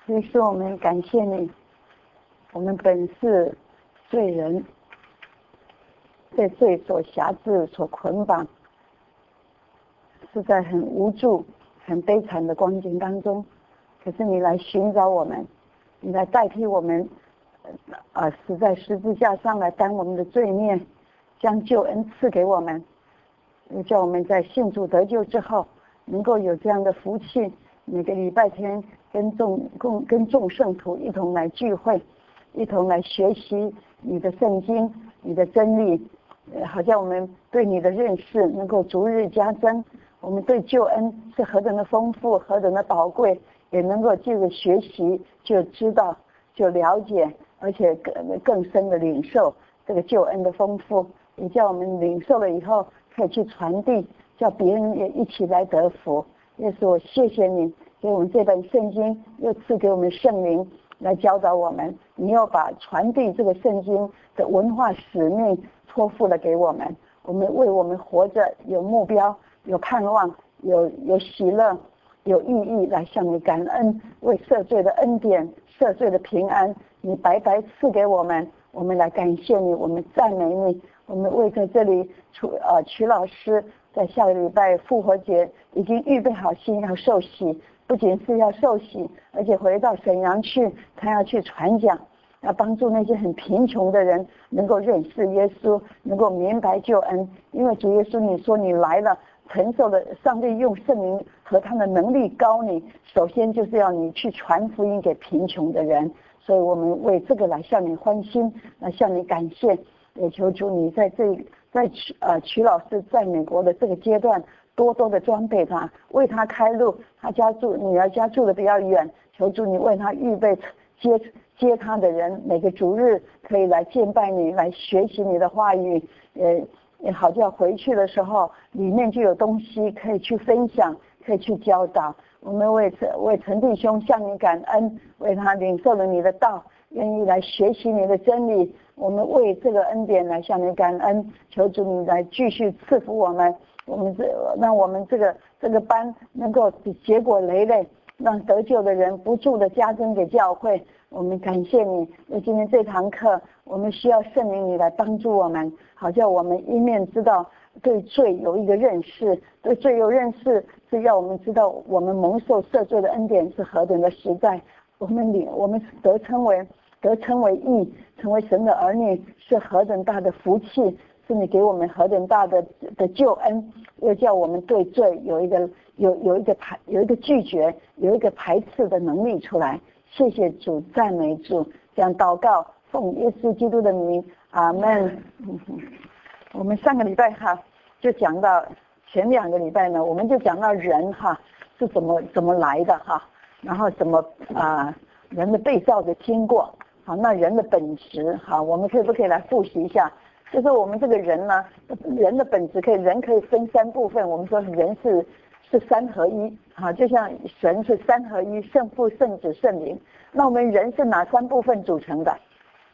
所以说我们感谢你，我们本是罪人，被罪所辖制、所捆绑，是在很无助、很悲惨的光景当中。可是你来寻找我们，你来代替我们，死在十字架上来担我们的罪孽，将救恩赐给我们，又叫我们在信主得救之后，能够有这样的福气。每个礼拜天跟众圣徒一同来聚会，一同来学习你的圣经、你的真理，好像我们对你的认识能够逐日加增。我们对救恩是何等的丰富，何等的宝贵，也能够借着学习就知道、就了解，而且更深的领受这个救恩的丰富，也叫我们领受了以后可以去传递，叫别人也一起来得福。耶稣，我谢谢你给我们这本圣经，又赐给我们圣灵来教导我们，你又把传递这个圣经的文化使命托付了给我们。我们为我们活着有目标、有盼望、有喜乐、有意义来向你感恩，为赦罪的恩典、赦罪的平安，你白白赐给我们，我们来感谢你，我们赞美你。我们为在这里曲老师在下个礼拜复活节已经预备好心要受洗，不仅是要受洗，而且回到沈阳去，他要去传讲，要帮助那些很贫穷的人能够认识耶稣，能够明白救恩。因为主耶稣你说你来了，承受了上帝用圣灵和他的能力膏你，首先就是要你去传福音给贫穷的人，所以我们为这个来向你欢心，来向你感谢，也求主你在曲老师在美国的这个阶段多多的装备他，为他开路。他女儿家住的比较远，求主你为他预备接他的人，每个主日可以来敬拜你，来学习你的话语，也好叫回去的时候里面就有东西可以去分享，可以去教导。我们为陈弟兄向你感恩，为他领受了你的道，愿意来学习你的真理。我们为这个恩典来向你感恩，求主你来继续赐福我们，让我们这个班能够结果累累，让得救的人不住的加增给教会。我们感谢你，为今天这堂课，我们需要圣灵你来帮助我们，好叫我们一面知道对罪有一个认识，对罪有认识是要我们知道我们蒙受赦罪的恩典是何等的实在，我们得称为义，成为神的儿女是何等大的福气，是你给我们何等大的救恩，又叫我们对罪有一个拒绝，有一个排斥的能力出来。谢谢主，赞美主，这样祷告，奉耶稣基督的名，阿们。我们上个礼拜就讲到，前2个礼拜呢，我们就讲到人是怎么来的然后怎么人的被造的经过。好，那人的本质我们可不可以来复习一下？就是我们这个人呢，人的本质人可以分3部分。我们说人是3合一，就像神是3合一，圣父、圣子、圣灵。那我们人是哪3部分组成的？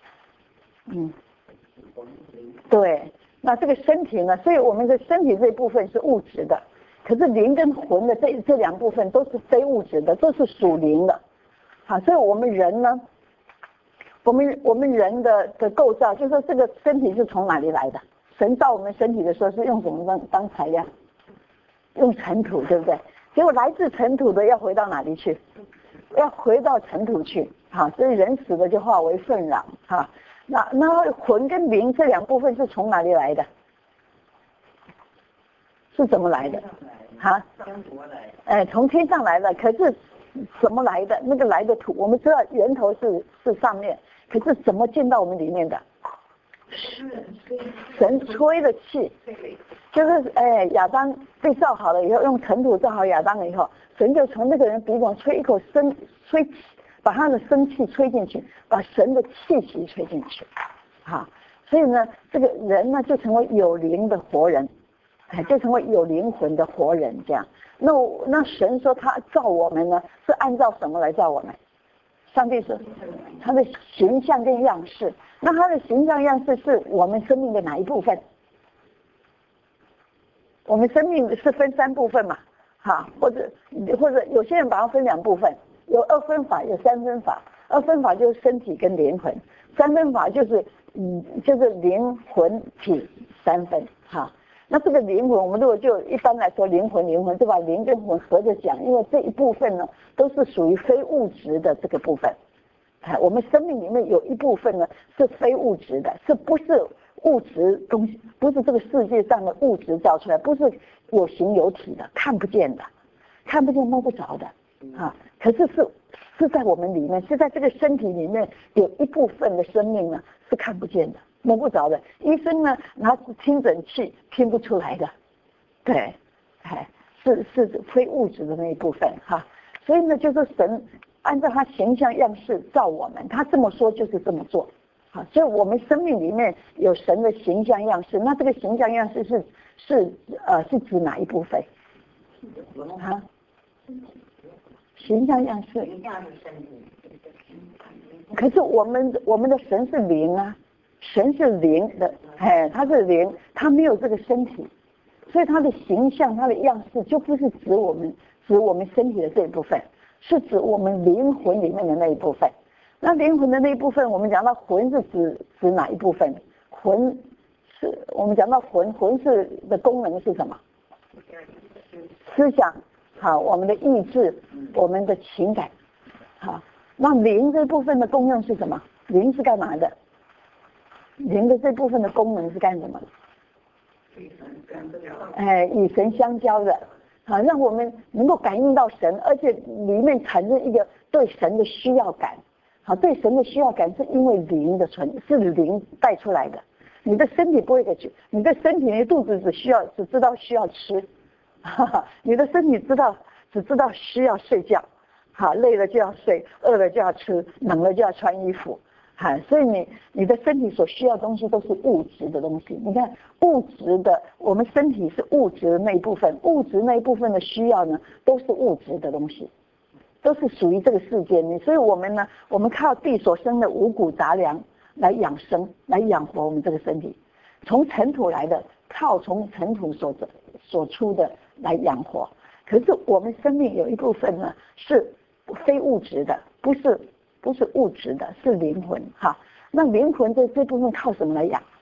对，那这个身体呢？所以我们的身体这一部分是物质的，可是灵跟魂的这2部分都是非物质的，都是属灵的。所以我们人呢？我们人的构造，就是说这个身体是从哪里来的？神造我们身体的时候是用什么当材料？用尘土，对不对？结果来自尘土的要回到哪里去？要回到尘土去。所以人死了就化为粪壤。那魂跟灵这2部分是从哪里来的？是怎么来的？从天上来的。可是怎么来的？那个来的土，我们知道源头是上面，可是怎么进到我们里面的？神吹的气，就是亚当被造好了以后，用尘土造好亚当了以后，神就从那个人鼻孔吹一口吹，把他的生气吹进去，把神的气息吹进去。所以呢，这个人呢就成为有灵的活人，就成为有灵魂的活人这样。那神说他造我们呢，是按照什么来造我们？上帝说他的形象跟样式。那他的形象样式是我们生命的哪一部分？我们生命是分3部分嘛，或者有些人把它分2部分， 有二分法，有三分法。二分法就是身体跟灵魂，三分法就是灵魂体三分哈。那这个灵魂，我们如果就一般来说灵魂就把灵跟魂合着讲，因为这一部分呢都是属于非物质的这个部分。我们生命里面有一部分呢是非物质的，是不是物质东西，不是这个世界上的物质造出来，不是有形有体的，看不见的，看不见摸不着的啊。可是是在我们里面，是在这个身体里面有一部分的生命呢是看不见的，摸不着的。医生呢拿听诊器听不出来的，对，是非物质的那一部分哈。所以呢，就是神按照他形象样式造我们，他这么说就是这么做。好，所以我们生命里面有神的形象样式，那这个形象样式是指哪一部分？啊？形象样式。可是我们的神是灵啊，神是灵的，他是灵，他没有这个身体，所以他的形象、他的样式就不是指我们身体的这一部分，是指我们灵魂里面的那一部分。那灵魂的那一部分，我们讲到魂是指哪一部分？魂是我们讲到魂是的功能是什么？思想，好，我们的意志，我们的情感，好。那灵这部分的功能是什么？灵是干嘛的？灵的这部分的功能是干什么？与神相交的，好，让我们能够感应到神，而且里面产生一个对神的需要感。好，对神的需要感是因为灵的是灵带出来的。你的身体不会你的身体，你的肚子只知道需要吃，你的身体只知道需要睡觉。好，累了就要睡，饿了就要吃，冷了就要穿衣服。所以你的身体所需要的东西都是物质的东西。你看物质的，我们身体是物质的那一部分，物质那一部分的需要呢，都是物质的东西，都是属于这个世界里。所以我们呢，我们靠地所生的五谷杂粮来养生，来养活我们这个身体。从尘土来的，靠从尘土所出的来养活。可是我们生命有一部分呢是非物质的，不是物质的，是灵魂哈。那灵魂这部分靠什么来养？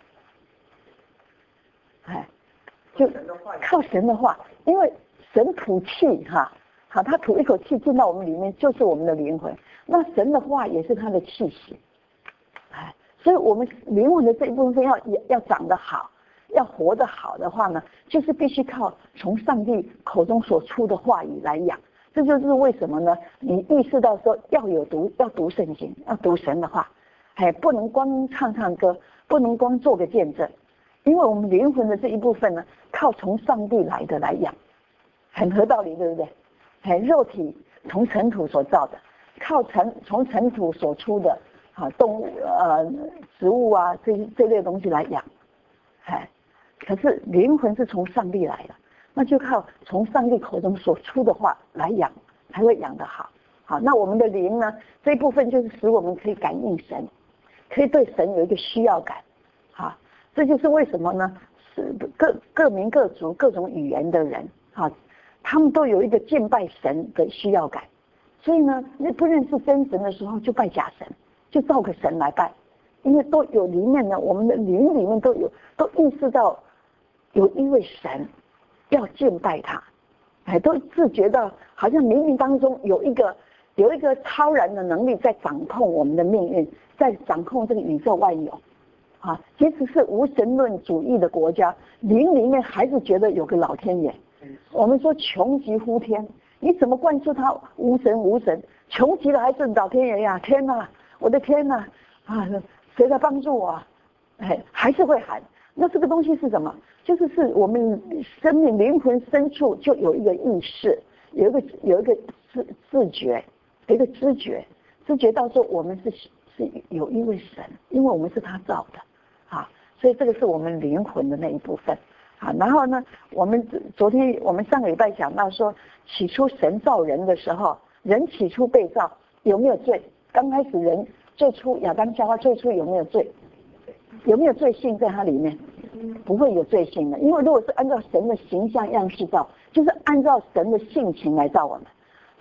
就靠神的话，因为神吐气哈，好，他吐一口气进到我们里面，就是我们的灵魂。那神的话也是他的气息，所以我们灵魂的这一部分要长得好，要活得好的话呢，就是必须靠从上帝口中所出的话语来养。这就是为什么呢？你意识到说要读圣经，要读神的话，不能光唱歌，不能光做个见证，因为我们灵魂的这一部分呢，靠从上帝来的来养，很合道理，对不对？肉体从尘土所造的，靠从尘土所出的动物植物啊这类东西来养，可是灵魂是从上帝来的。那就靠从上帝口中所出的话来养，才会养得好。好，那我们的灵呢，这一部分就是使我们可以感应神，可以对神有一个需要感。好，这就是为什么呢？是各民各族各种语言的人，他们都有一个敬拜神的需要感。所以呢，你不认识真神的时候，就拜假神，就造个神来拜，因为都有里面呢，我们的灵里面都意识到有一位神。要敬拜他，都自觉到好像冥冥当中有一个超然的能力在掌控我们的命运，在掌控这个宇宙万有。即使是无神论主义的国家，灵里面还是觉得有个老天爷。我们说穷极乎天，你怎么灌输他无神？穷极了还是老天爷呀！天哪，我的天哪！谁来帮助我？还是会喊。那这个东西是什么？就是我们生命灵魂深处就有一个意识，有一个自觉，有一个知觉到说我们是有一位神，因为我们是他造的所以这个是我们灵魂的那一部分然后呢，我们上个礼拜讲到说，起初神造人的时候，人起初被造有没有罪？刚开始人最初亚当夏娃最初有没有罪？有没有罪性在它里面？不会有罪性的，因为如果是按照神的形象样式造，就是按照神的性情来造我们，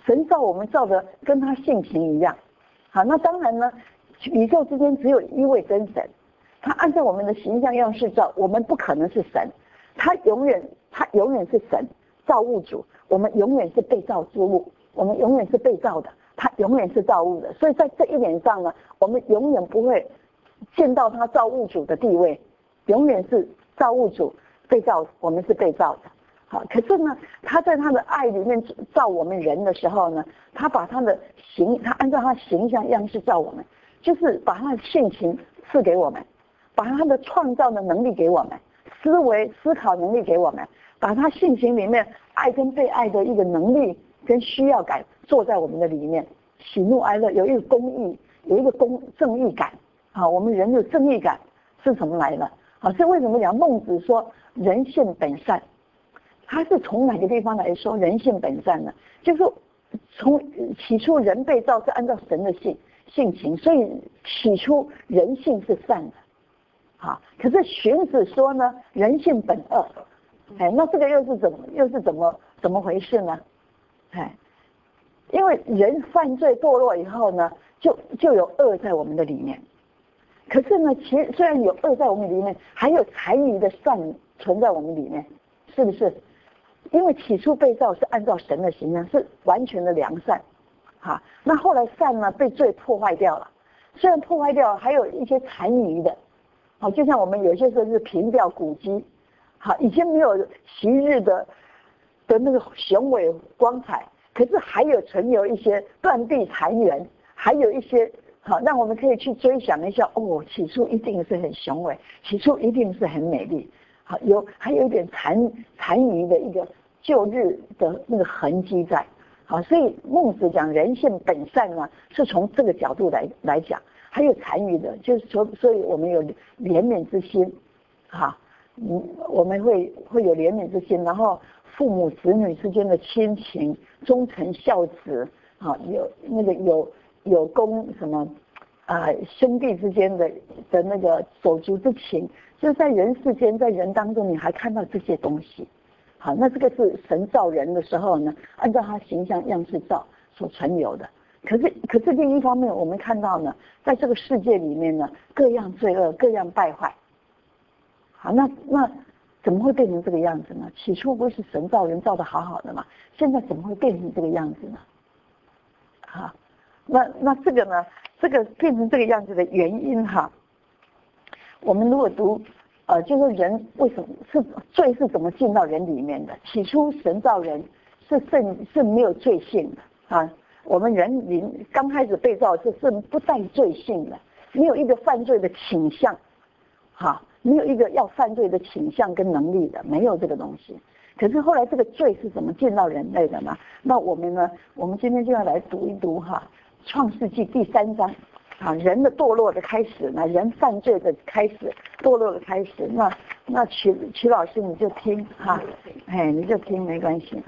神造我们造的跟他性情一样。好，那当然呢，宇宙之间只有一位真神，他按照我们的形象样式造，我们不可能是神，他永远是神，造物主，我们永远是被造之物，我们永远是被造的，他永远是造物的。所以在这一点上呢，我们永远不会见到他造物主的地位，永远是造物主被造，我们是被造的。好，可是呢，他在他的爱里面造我们人的时候呢，他把他按照他形象样式造我们，就是把他的性情赐给我们，把他的创造的能力给我们，思考能力给我们，把他性情里面爱跟被爱的一个能力跟需要感做在我们的里面，喜怒哀乐有一个公义，有一个正义感。好，我们人有正义感是怎么来的？好，所以为什么讲孟子说人性本善？他是从哪个地方来说人性本善呢？就是从起初人被造是按照神的性情，所以起初人性是善的。好，可是荀子说呢，人性本恶。那这个又是怎么回事呢？因为人犯罪堕落以后呢，就有恶在我们的里面。可是呢，其实虽然有恶在我们里面，还有残余的善存在我们里面，是不是？因为起初被造是按照神的形象，是完全的良善。好，那后来善呢被罪破坏掉了，虽然破坏掉了，还有一些残余的。好，就像我们有些时候是凭吊古迹，好，已经没有昔日的那个雄伟光彩，可是还有存有一些断壁残垣，还有一些好，让我们可以去追想一下，起初一定是很雄伟，起初一定是很美丽。好，还有一点残余的一个旧日的那个痕迹在。好，所以孟子讲人性本善呢，是从这个角度来讲。还有残余的，就是说，所以我们有怜悯之心。好，我们会有怜悯之心，然后父母子女之间的亲情，忠臣孝子。好，有公什么兄弟之间的那个手足之情，就是在人世间，在人当中，你还看到这些东西。好，那这个是神造人的时候呢，按照他形象样式造所存有的。可是另一方面，我们看到呢，在这个世界里面呢，各样罪恶，各样败坏。好，那怎么会变成这个样子呢？起初不是神造人造得好好的嘛，现在怎么会变成这个样子呢？好，那这个呢，这个变成这个样子的原因哈，我们如果读就是人为什么罪是怎么进到人里面的？起初神造人是没有罪性的啊。我们人刚开始被造是不带罪性的，没有一个犯罪的倾向，好，没有一个要犯罪的倾向跟能力的，没有这个东西。可是后来这个罪是怎么进到人类的呢？那我们今天就要来读一读创世纪第3章人的堕落的开始呢，人犯罪的开始，堕落的开始。那曲老师你就听你就听没关系。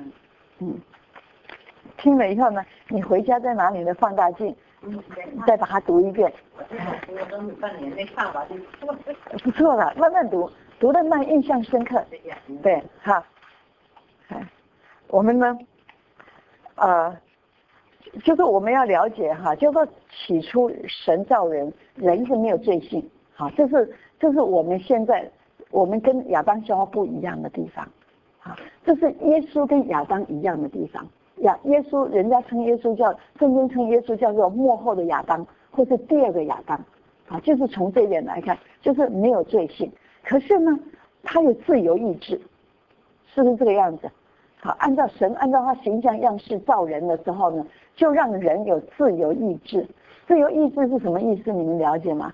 听了以后呢，你回家再拿你的放大镜，再把它读一遍。 我都半年没看完， 不错了，慢慢读得慢，印象深刻。对，我们呢，就是我们要了解就是说起初神造人是没有罪性。好，这是我们现在跟亚当夏娃不一样的地方。好，这是耶稣跟亚当一样的地方。耶稣，人家称耶稣圣经称耶稣叫做末后的亚当，或是第二个亚当。就是从这一点来看，就是没有罪性。可是呢，他有自由意志，是不是这个样子？好，按照他形象样式造人的时候呢，就让人有自由意志。自由意志是什么意思？你们了解吗？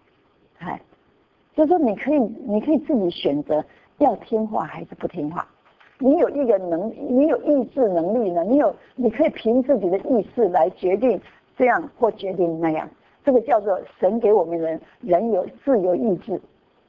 就是说你可以自己选择要听话还是不听话。你有一个你有意志能力呢，你可以凭自己的意识来决定这样或决定那样。这个叫做神给我们人有自由意志。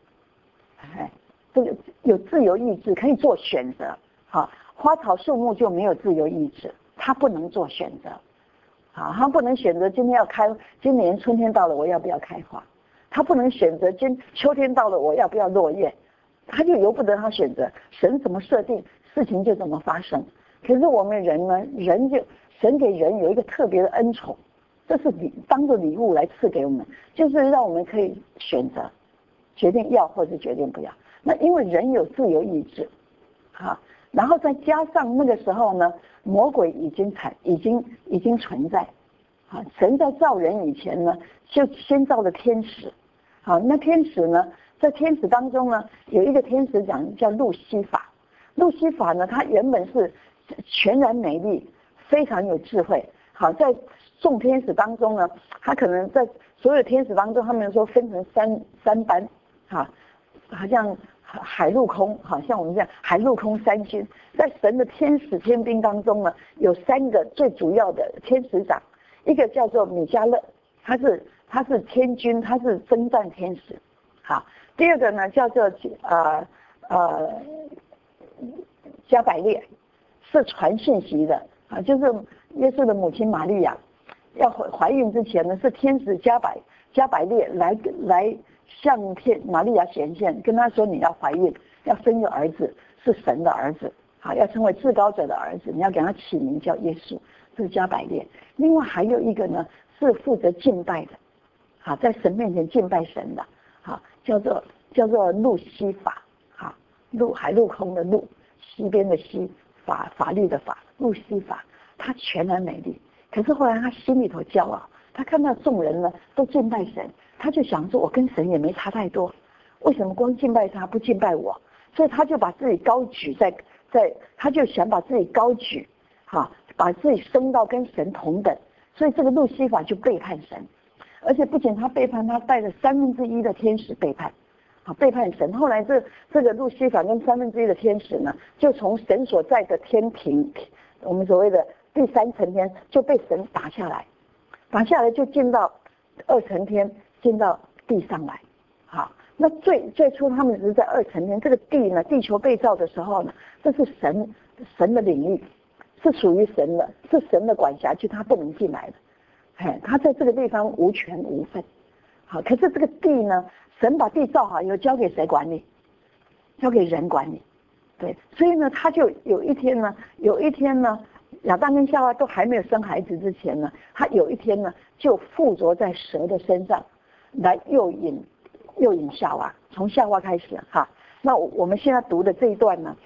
这个有自由意志可以做选择。好，花草树木就没有自由意志，它不能做选择。好，它不能选择今年春天到了我要不要开花，它不能选择秋天到了我要不要落叶，它就由不得它选择。神怎么设定，事情就怎么发生。可是我们人呢， 神给人有一个特别的恩宠，这是当做礼物来赐给我们，就是让我们可以选择，决定要或者决定不要。那因为人有自由意志，然后再加上那个时候呢，魔鬼已经存在，神在造人以前呢，就先造了天使，那天使呢，在天使当中呢，有一个天使长叫路西法，路西法呢，他原本是全然美丽，非常有智慧，在众天使当中呢，他可能在所有天使当中，他们说分成三班，好像海陆空，像我们这样海陆空三军，在神的天使天兵当中呢，有3个最主要的天使长，一个叫做米迦勒，他是天军，他是征战天使，第二个呢叫做加百列，是传信息的，就是耶稣的母亲玛利亚要怀孕之前呢，是天使加百列来向玛利亚显现，跟她说你要怀孕，要生一个儿子，是神的儿子，要成为至高者的儿子，你要给他起名叫耶稣，这是加百列。另外还有一个呢，是负责敬拜的，在神面前敬拜神的，叫做路西法，海陆空的陆，西边的西，法律的法，路西法，他全然美丽。可是后来他心里头骄傲，他看到众人呢都敬拜神，他就想说我跟神也没差太多，为什么光敬拜他不敬拜我？所以他就把自己高举他就想把自己高举，把自己升到跟神同等，所以这个路西法就背叛神，而且不仅他背叛，他带了1/3的天使背叛神。后来这个路西法跟1/3的天使呢，就从神所在的天庭，我们所谓的第3层天，就被神打下来就进到2层天，进到地上来。那最初他们只是在2层天，这个地呢，地球被造的时候呢，这是神的领域，是属于神的，是神的管辖区，他不能进来的，他在这个地方无权无份。可是这个地呢，神把地造好以后交给谁管理？交给人管理。对，所以呢，他就有一天呢，亚当跟夏娃都还没有生孩子之前呢，他有一天呢，就附着在蛇的身上，来诱引夏娃，从夏娃开始那我们现在读的这一段呢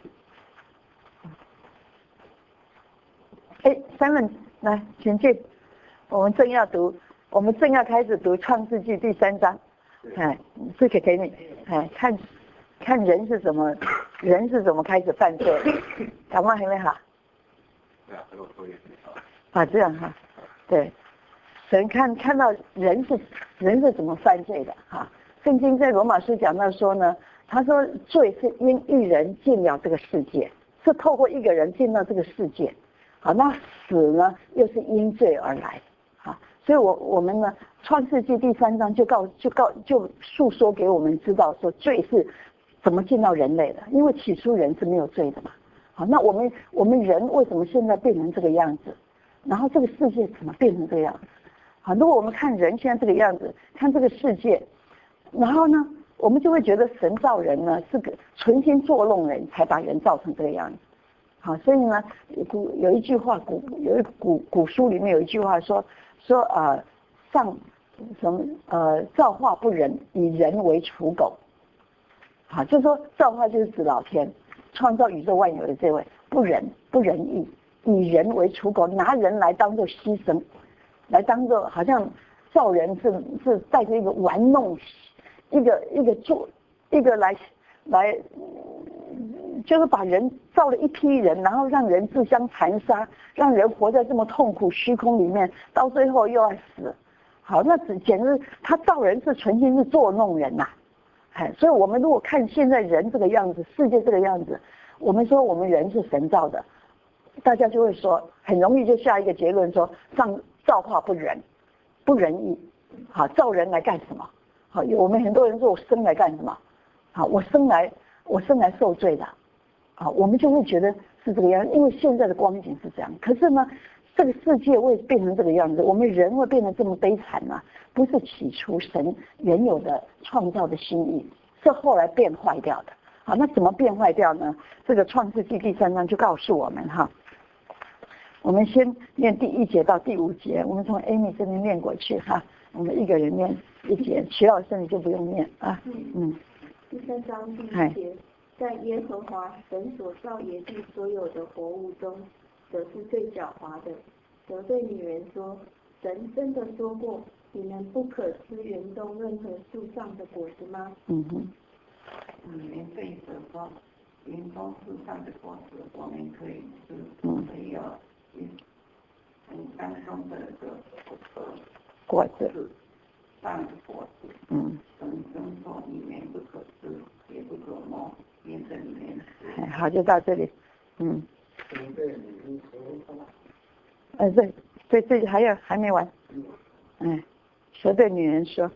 ，Simon 来，请进，我们正要开始读创世纪第3章，这个给你，看人是怎么开始犯罪，感冒还没好？这样对，神看到人是怎么犯罪的圣经在罗马书讲到说呢，他说罪是因一人进了这个世界，是透过一个人进到这个世界，那死呢又是因罪而来，所以我们呢创世纪第3章就述说给我们知道说罪是怎么进到人类的，因为起初人是没有罪的嘛。那我们人为什么现在变成这个样子？然后这个世界怎么变成这个样子？如果我们看人现在这个样子，看这个世界，然后呢，我们就会觉得神造人呢是个存心作弄人，才把人造成这个样子。所以呢，有一句话，古书里面有一句话说造化不仁，以人为刍狗。就是说造化就是指老天创造宇宙万有的这位不仁义，以人为刍狗，拿人来当做牺牲，来当做好像造人是带着一个玩弄，一个来就是把人造了一批人，然后让人自相残杀，让人活在这么痛苦虚空里面，到最后又要死。那简直他造人是存心是作弄人所以我们如果看现在人这个样子，世界这个样子，我们说我们人是神造的，大家就会说很容易就下一个结论说造化不仁义，造人来干什么？我们很多人说我生来干什么？我生来受罪的，我们就会觉得是这个样，因为现在的光景是这样。可是呢，这个世界会变成这个样子，我们人会变得这么悲惨不是起初神原有的创造的心意，是后来变坏掉的。那怎么变坏掉呢？这个创世纪第3章就告诉我们我们先念第1节到第5节，我们从 Amy 这边念过去哈，我们一个人念1节，齐老师你就不用念啊。 第3章第1节，在耶和华神所造野地所有的活物中，蛇是最狡猾的。蛇对女人说：“神真的说过，你们不可吃园中任何树上的果子吗？” 里面对蛇说，园中树上的果子我们可以吃，没有当中的果子上的果子，神真说你们不可吃，也不可摸，免得你们死。 好，就到这里。对，这还没完。蛇对女人说，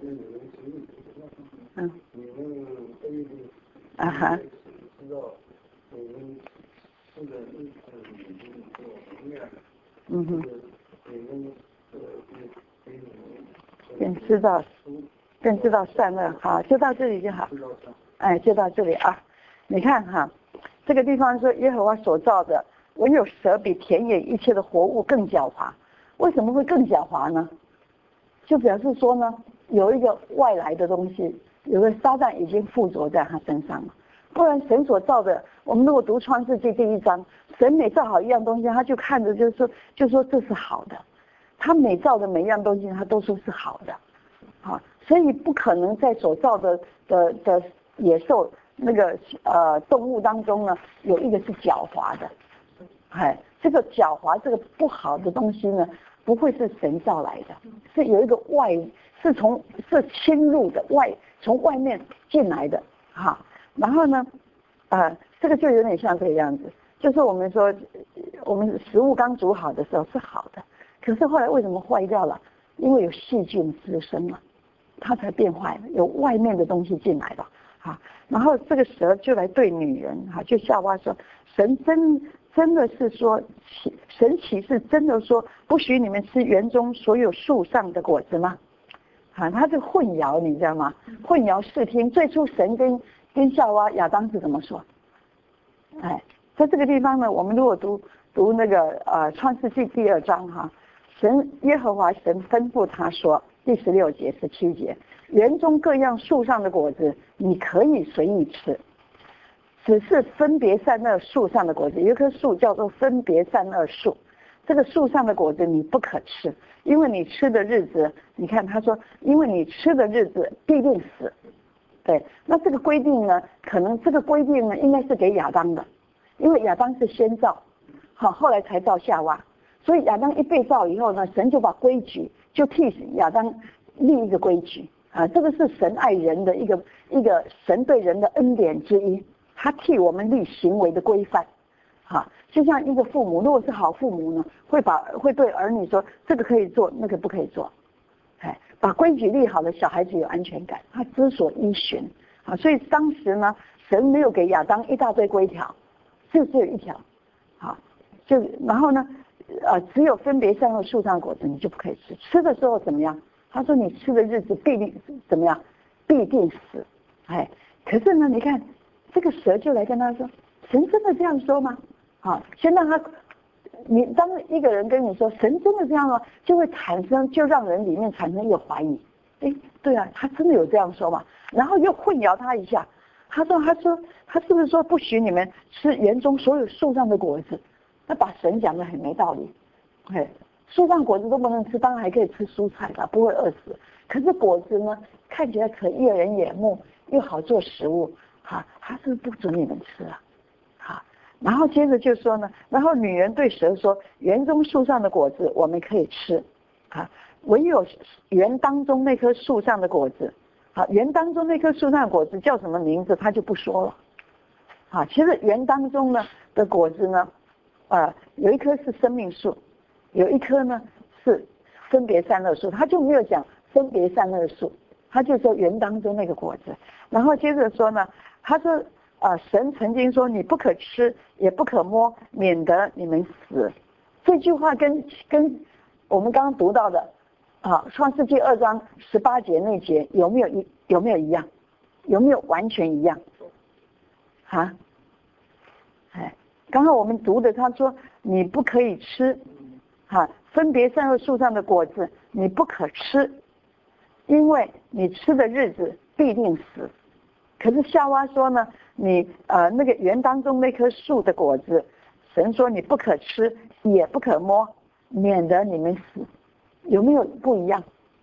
更知道善恶。好，就到这里就好。就到这里啊。你看哈，这个地方说耶和华所造的，唯有蛇比田野一切的活物更狡猾。为什么会更狡猾呢？就表示说呢，有一个外来的东西，有个撒旦已经附着在他身上了。不然神所造的，我们如果读创世纪第1章，神每造好一样东西，他就看着就说这是好的。他每造的每一样东西，他都说是好的。所以不可能在所造的野兽那个动物当中呢，有一个是狡猾的。这个狡猾这个不好的东西呢，不会是神造来的，是有一个是侵入的从外面进来的然后呢这个就有点像这个样子，就是我们说我们食物刚煮好的时候是好的，可是后来为什么坏掉了？因为有细菌滋生了，它才变坏了，有外面的东西进来了然后这个蛇就来对女人就夏娃说，神真的是说，神启示真的说不许你们吃园中所有树上的果子吗？他是混淆，你知道吗？混淆视听。最初神跟夏娃亚当是怎么说？在这个地方呢，我们如果读那个创世纪第2章神耶和华神吩咐他说，第16节17节，园中各样树上的果子你可以随意吃，只是分别善恶树上的果子，有一棵树叫做分别善恶树，这个树上的果子你不可吃，因为你吃的日子，你看他说，因为你吃的日子必定死。对，那这个规定呢，可能这个规定呢应该是给亚当的，因为亚当是先造，后来才造夏娃，所以亚当一被造以后呢，神就把规矩就替亚当立一个规矩这个是神爱人的一个神对人的恩典之一，他替我们立行为的规范就像一个父母，如果是好父母呢，会对儿女说这个可以做，那个不可以做，把规矩立好了，小孩子有安全感，他知所依循所以当时呢，神没有给亚当一大堆规条，就只有一条然后呢只有分别善恶树上的果子你就不可以吃，吃的时候怎么样？他说你吃的日子必定怎么样？必定死。可是呢，你看这个蛇就来跟他说，神真的这样说吗？先让他，你当一个人跟你说神真的这样吗，就会就让人里面产生一个怀疑。对啊，他真的有这样说吗？然后又混淆他一下，他说他是不是说不许你们吃园中所有树上的果子？他把神讲得很没道理。树上果子都不能吃，当然还可以吃蔬菜吧，不会饿死。可是果子呢，看起来可悦人眼目，又好做食物他是不是不准你们吃然后接着就说呢，然后女人对蛇说，园中树上的果子我们可以吃唯有园当中那棵树上的果子园当中那棵树上的果子叫什么名字他就不说了其实园当中呢的果子呢有一棵是生命树，有一棵呢是分别善恶树，他就没有讲分别善恶树，他就说园当中那个果子。然后接着说呢，他说神曾经说你不可吃也不可摸，免得你们死。这句话跟我们刚刚读到的创世纪2章18节那节有没有一样？有没有完全一样刚刚我们读的他说你不可以吃分别善恶树上的果子你不可吃，因为你吃的日子必定死。可是夏娃说呢，你那个园当中那棵树的果子，神说你不可吃，也不可摸，免得你们死。有没有不一样？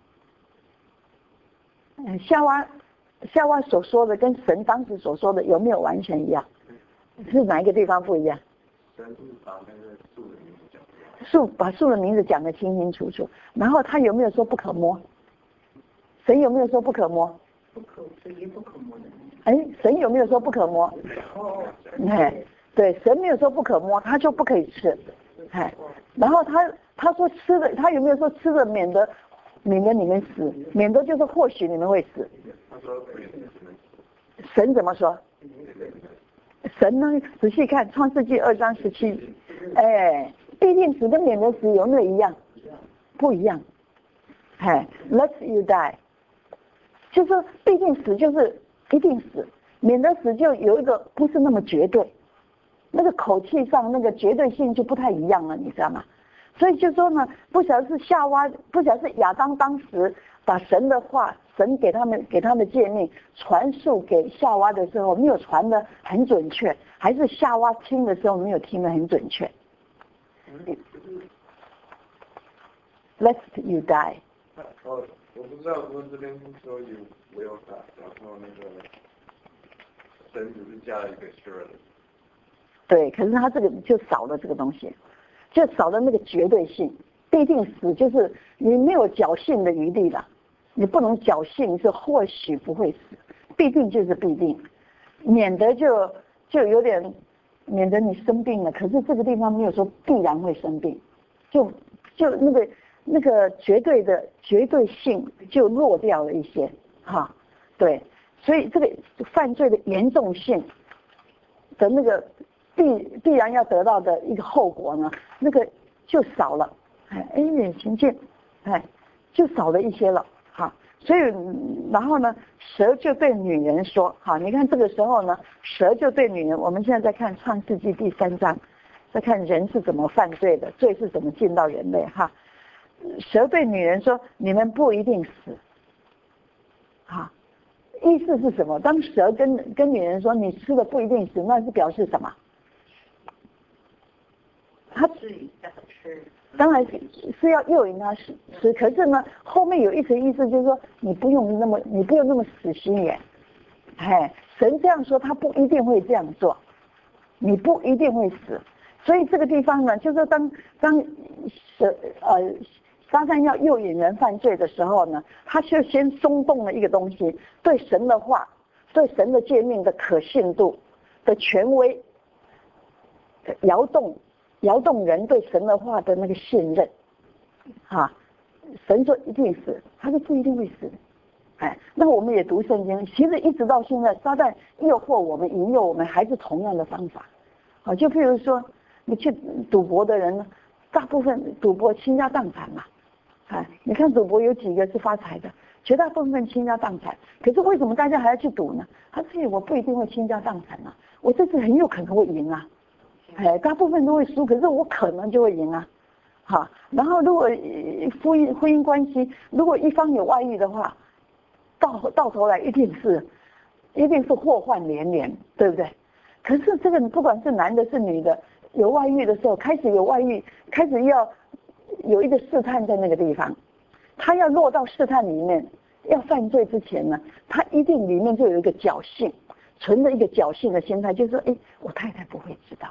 夏娃所说的跟神当时所说的有没有完全一样？是哪一个地方不一样？ 神是把那个树的名字讲出来， 把树的名字讲得清清楚楚，然后他有没有说不可摸？神有没有说不可摸？ 不可吃也不可摸的。 神有没有说不可摸？对，神没有说不可摸，他就不可以吃。然后他说吃的，他有没有说吃的免得你们死？免得就是或许你们会死。 他说神怎么说？神呢？仔细看创世纪2章17，必定死跟免得死有没有一样？不一样。Lest you die， 就是说必定死就是一定死，免得死就有一个不是那么绝对，那个口气上那个绝对性就不太一样了，你知道吗？所以就说呢，不晓得是夏娃，不晓得是亚当当时把神的话，神给他们诫命传述给夏娃的时候，没有传得很准确，还是夏娃听的时候没有听得很准确。Lest you die。 我不知道说这边是说有will die，然后那个神只是加了一个 sure。 对，可是他这个就少了这个东西，就少了那个绝对性，必定死就是你没有侥幸的余地了，你不能侥幸是或许不会死，必定就是必定，免得就有点免得你生病了，可是这个地方没有说必然会生病，就那个绝对性就弱掉了一些对，所以这个犯罪的严重性的那个必然要得到的一个后果呢，那个就少了，情境，就少了一些了，所以然后呢，蛇就对女人说，你看这个时候呢，蛇就对女人，我们现在在看创世纪第3章，在看人是怎么犯罪的，罪是怎么进到人类蛇对女人说，你们不一定死，意思是什么？当蛇跟女人说你吃的不一定死，那是表示什么？他当然是要诱引他吃，可是呢，后面有一层意思就是说，你不用那么死心眼，神这样说，他不一定会这样做，你不一定会死，所以这个地方呢，就是当撒旦要诱引人犯罪的时候呢，他就先松动了一个东西，对神的话，对神的诫命的可信度的权威，摇动人对神的话的那个信任，神说一定死，他就不一定会死。那我们也读圣经，其实一直到现在，撒旦诱惑我们、引诱我们，还是同样的方法。就譬如说，你去赌博的人呢，大部分赌博倾家荡产嘛。你看赌博有几个是发财的？绝大部分倾家荡产。可是为什么大家还要去赌呢？我不一定会倾家荡产啊，我这次很有可能会赢啊。大部分都会输，可是我可能就会赢啊。然后如果婚姻关系，如果一方有外遇的话，到头来一定是祸患连连，对不对？可是这个不管是男的是女的，有外遇的时候，开始有外遇，开始要有一个试探在那个地方，他要落到试探里面，要犯罪之前呢，他一定里面就有一个侥幸，存着一个侥幸的心态，就是说，我太太不会知道，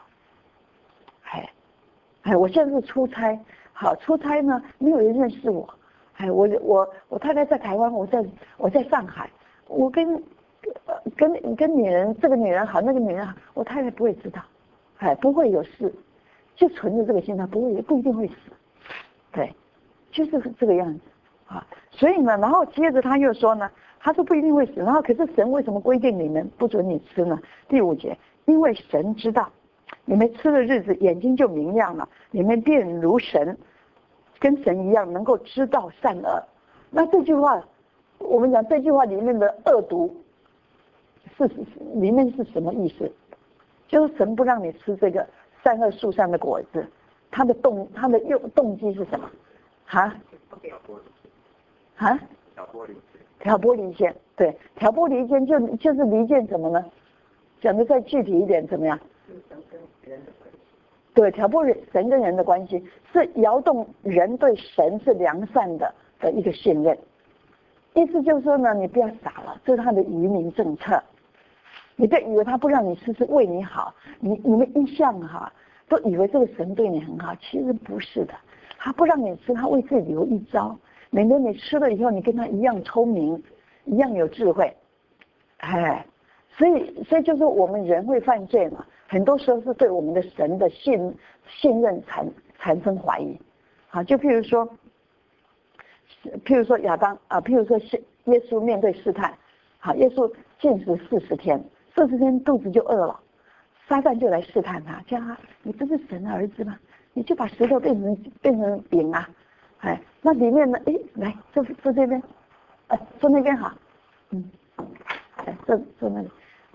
我现在是出差，出差呢，没有人认识我，我太太在台湾，我在上海，我跟女人，这个女人好，那个女人好，我太太不会知道，不会有事，就存着这个心态，不一定会死，对，就是这个样子所以呢，然后接着他又说呢，他说不一定会死，然后可是神为什么规定你们不准你吃呢？第5节，因为神知道你们吃的日子眼睛就明亮了，你们便如神，跟神一样能够知道善恶。那这句话，我们讲这句话里面的恶毒里面是什么意思？就是神不让你吃这个善恶树上的果子， 他的动机是什么？挑拨离间，对，挑拨离间就是离间什么呢？讲的再具体一点，怎么样？对，挑拨神跟人的关系，是摇动人对神是良善的一个信任。意思就是说呢，你不要傻了，这是他的愚民政策。你不要以为他不让你吃是为你好，你们一向都以为这个神对你很好，其实不是的。他不让你吃，他为自己留一招，免得你吃了以后你跟他一样聪明，一样有智慧。所以就是我们人会犯罪嘛，很多时候是对我们的神的信任产生怀疑。就譬如说亚当譬如说耶稣面对试探，耶稣禁食40天，40天肚子就饿了，撒旦就来试探他，叫他你不是神的儿子吗？你就把石头变成饼啊！那里面呢？来坐这边，坐那边好，坐那里。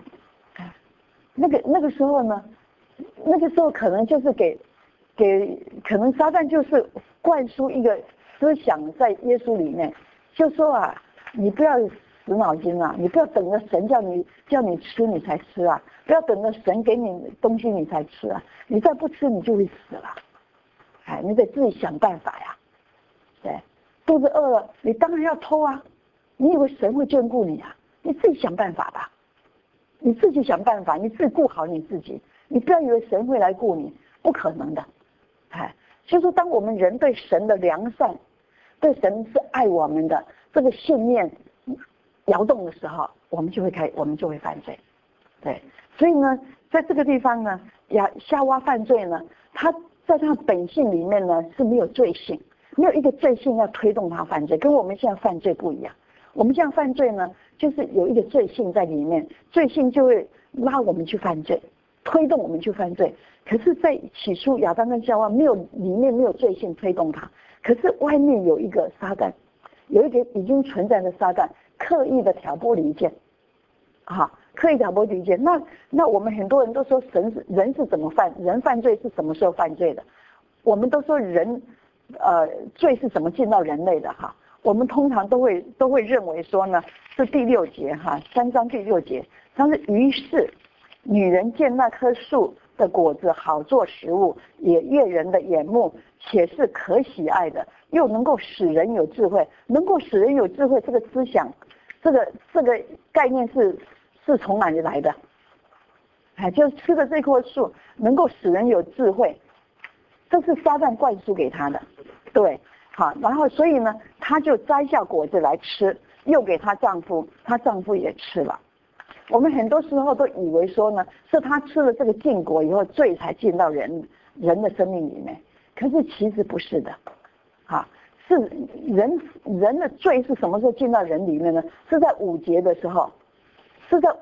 那个时候呢，那个时候可能就是可能撒旦就是灌输一个思想在耶稣里面，就说你不要死脑筋啊，你不要等着神叫你吃你才吃啊，不要等着神给你东西你才吃啊，你再不吃你就会死了。你得自己想办法呀。对，肚子饿了，你当然要偷啊！你以为神会眷顾你啊？你自己想办法吧，你自己想办法，你自己顾好你自己，你不要以为神会来顾你，不可能的。就是当我们人对神的良善，对神是爱我们的这个信念摇动的时候，我们就会犯罪。对，所以呢，在这个地方呢，夏娃犯罪呢，他在他本性里面呢是没有罪性，没有一个罪性要推动他犯罪，跟我们现在犯罪不一样。我们这样犯罪呢，就是有一个罪性在里面，罪性就会拉我们去犯罪，推动我们去犯罪。可是在起初亚当跟夏娃里面没有罪性推动他，可是外面有一个撒旦，有一个已经存在的撒旦，刻意的挑拨离间，刻意挑拨离间。那我们很多人都说人是怎么人犯罪是什么时候犯罪的？我们都说人罪是怎么进到人类的我们通常都会认为说呢，是第6节3章第6节，但是于是女人见那棵树的果子好做食物，也悦人的眼目，且是可喜爱的，又能够使人有智慧。能够使人有智慧这个思想，这个概念是从哪里来的？就吃的这棵树能够使人有智慧，这是撒旦灌输给他的。对，然后所以呢，他就摘下果子来吃，又给她丈夫，她丈夫也吃了。我们很多时候都以为说呢，是他吃了这个禁果以后，罪才进到人的生命里面，可是其实不是的，是人的罪是什么时候进到人里面呢？是在5节的时候，是在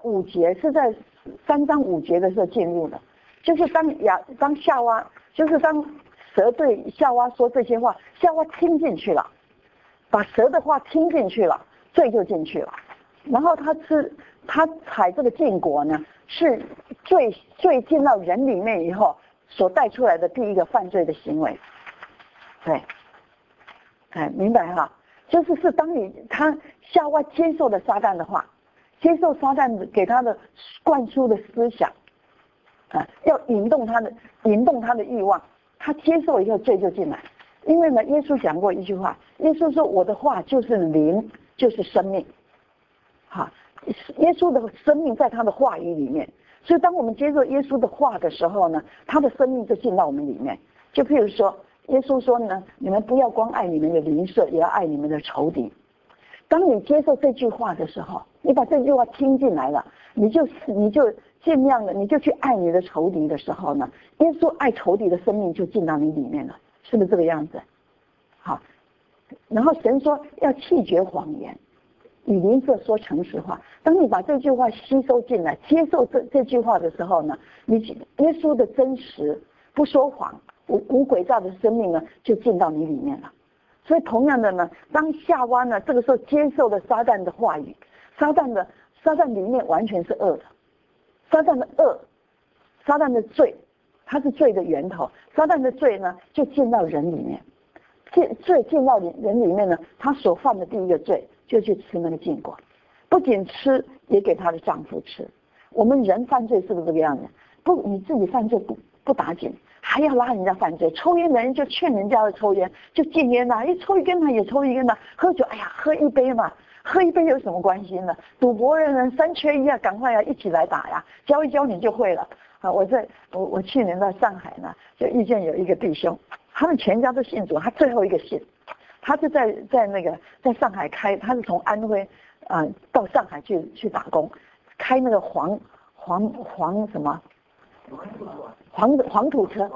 3章5节的时候进入的，就是当夏娃，就是当蛇对夏娃说这些话，夏娃听进去了，把蛇的话听进去了，罪就进去了。然后他采这个禁果呢，是罪进到人里面以后所带出来的第一个犯罪的行为。对，明白就是当他夏娃接受了撒旦的话，接受撒旦给他的灌输的思想，要引动他的欲望，他接受以后罪就进来。因为呢，耶稣讲过一句话，耶稣说我的话就是灵，就是生命。耶稣的生命在他的话语里面，所以当我们接受耶稣的话的时候呢，他的生命就进到我们里面。就譬如说耶稣说呢，你们不要光爱你们的邻舍，也要爱你们的仇敌。当你接受这句话的时候，你把这句话听进来了，你就尽量的，你就去爱你的仇敌的时候呢，耶稣爱仇敌的生命就进到你里面了，是不是这个样子？然后神说要弃绝谎言，与邻舍说诚实话。当你把这句话吸收进来，接受这句话的时候呢，耶稣的真实，不说谎，无诡诈的生命呢，就进到你里面了。所以同样的呢，当夏娃呢这个时候接受了撒旦的话语，撒旦里面完全是恶的，撒旦的恶，撒旦的罪它是罪的源头。撒旦的罪呢，就进到人里面，罪进到人里面呢，他所犯的第一个罪就去吃那个禁果，不仅吃，也给他的丈夫吃。我们人犯罪是不是这个样子？不，你自己犯罪不打紧，还要拉人家犯罪。抽烟的人就劝人家要抽烟，就禁烟呐，一抽一根呢也抽一根呐。喝酒，哎呀，喝一杯嘛，喝一杯有什么关系呢？赌博的人3缺1啊，赶快要一起来打呀，教一教你就会了。啊，我去年到上海呢，就遇见有一个弟兄，他们全家都信主，他最后一个信，他是在上海开，他是从安徽到上海去打工，开那个黄什么黄土车，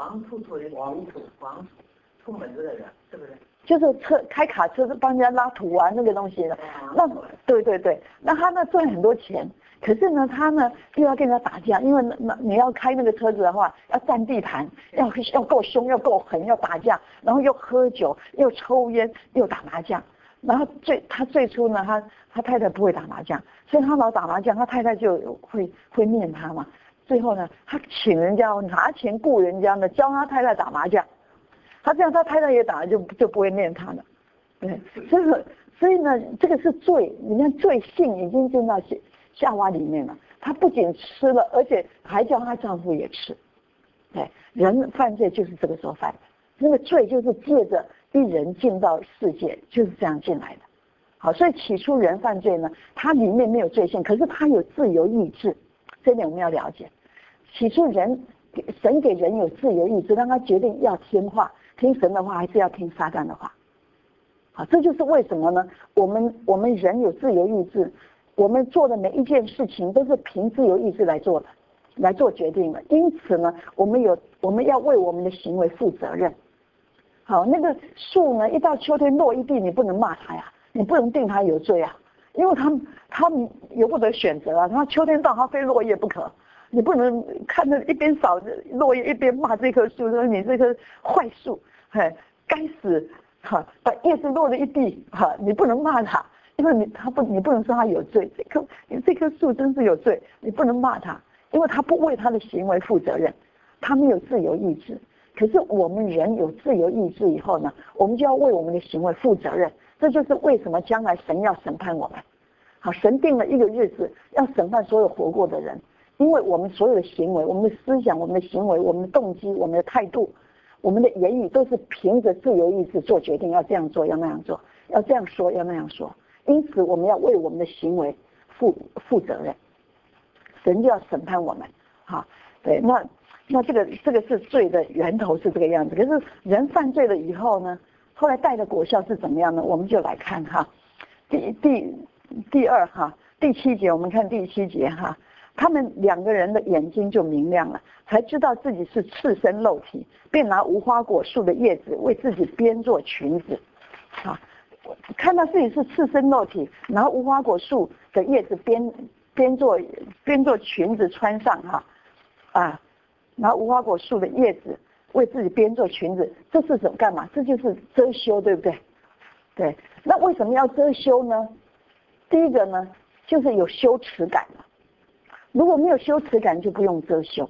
出门子的人是不是？ 就是开卡车是帮人家拉土啊那个东西的。那对，那他呢赚很多钱，可是呢他呢又要跟人家打架，因为你要开那个车子的话要占地盘，要够凶要够狠要打架，然后又喝酒又抽烟又打麻将。然后他最初呢他太太不会打麻将，所以他老打麻将，他太太就会念他嘛。最后呢他请人家拿钱雇人家呢教他太太打麻将，他这样他太太也打了就不会念他了。对，所以呢这个是罪，你看罪性已经进到夏娃里面了，他不仅吃了，而且还叫他丈夫也吃。对，人犯罪就是这个时候犯的，那个罪就是借着一人进到世界，就是这样进来的。好，所以起初人犯罪呢，他里面没有罪性，可是他有自由意志，这点我们要了解。起初神给人有自由意志，让他决定要听话，听神的话还是要听撒旦的话。好，这就是为什么呢？我们人有自由意志，我们做的每一件事情都是凭自由意志来做的，来做决定的。因此呢，我们要为我们的行为负责任。好，那个树呢，一到秋天落一地，你不能骂它呀，你不能定它有罪啊，因为它有不得选择啊，它秋天到它非落叶不可，你不能看着一边扫落叶一边骂这棵树，说你这棵坏树，该死，把叶子落了一地，你不能骂它，因为你不能说它有罪，这棵树真是有罪，你不能骂它，因为它不为它的行为负责任，它没有自由意志。可是我们人有自由意志以后呢，我们就要为我们的行为负责任。这就是为什么将来神要审判我们。好，神定了一个日子要审判所有活过的人，因为我们所有的行为、我们的思想、我们的行为、我们的动机、我们的态度、我们的言语都是凭着自由意志做决定，要这样做要那样做，要这样说要那样说。因此我们要为我们的行为负责任，神就要审判我们。好，对，那这个是罪的源头是这个样子。可是人犯罪了以后呢，后来带的果效是怎么样呢？我们就来看哈，第二哈，第7节，我们看第7节哈，他们2个人的眼睛就明亮了，才知道自己是赤身露体，便拿无花果树的叶子为自己编做裙子。啊，看到自己是赤身露体，拿无花果树的叶子编做裙子穿上哈，拿无花果树的叶子为自己编做裙子，这是什么干嘛？这就是遮羞，对不对？对，那为什么要遮羞呢？第一个呢，就是有羞耻感了。如果没有羞耻感，就不用遮羞。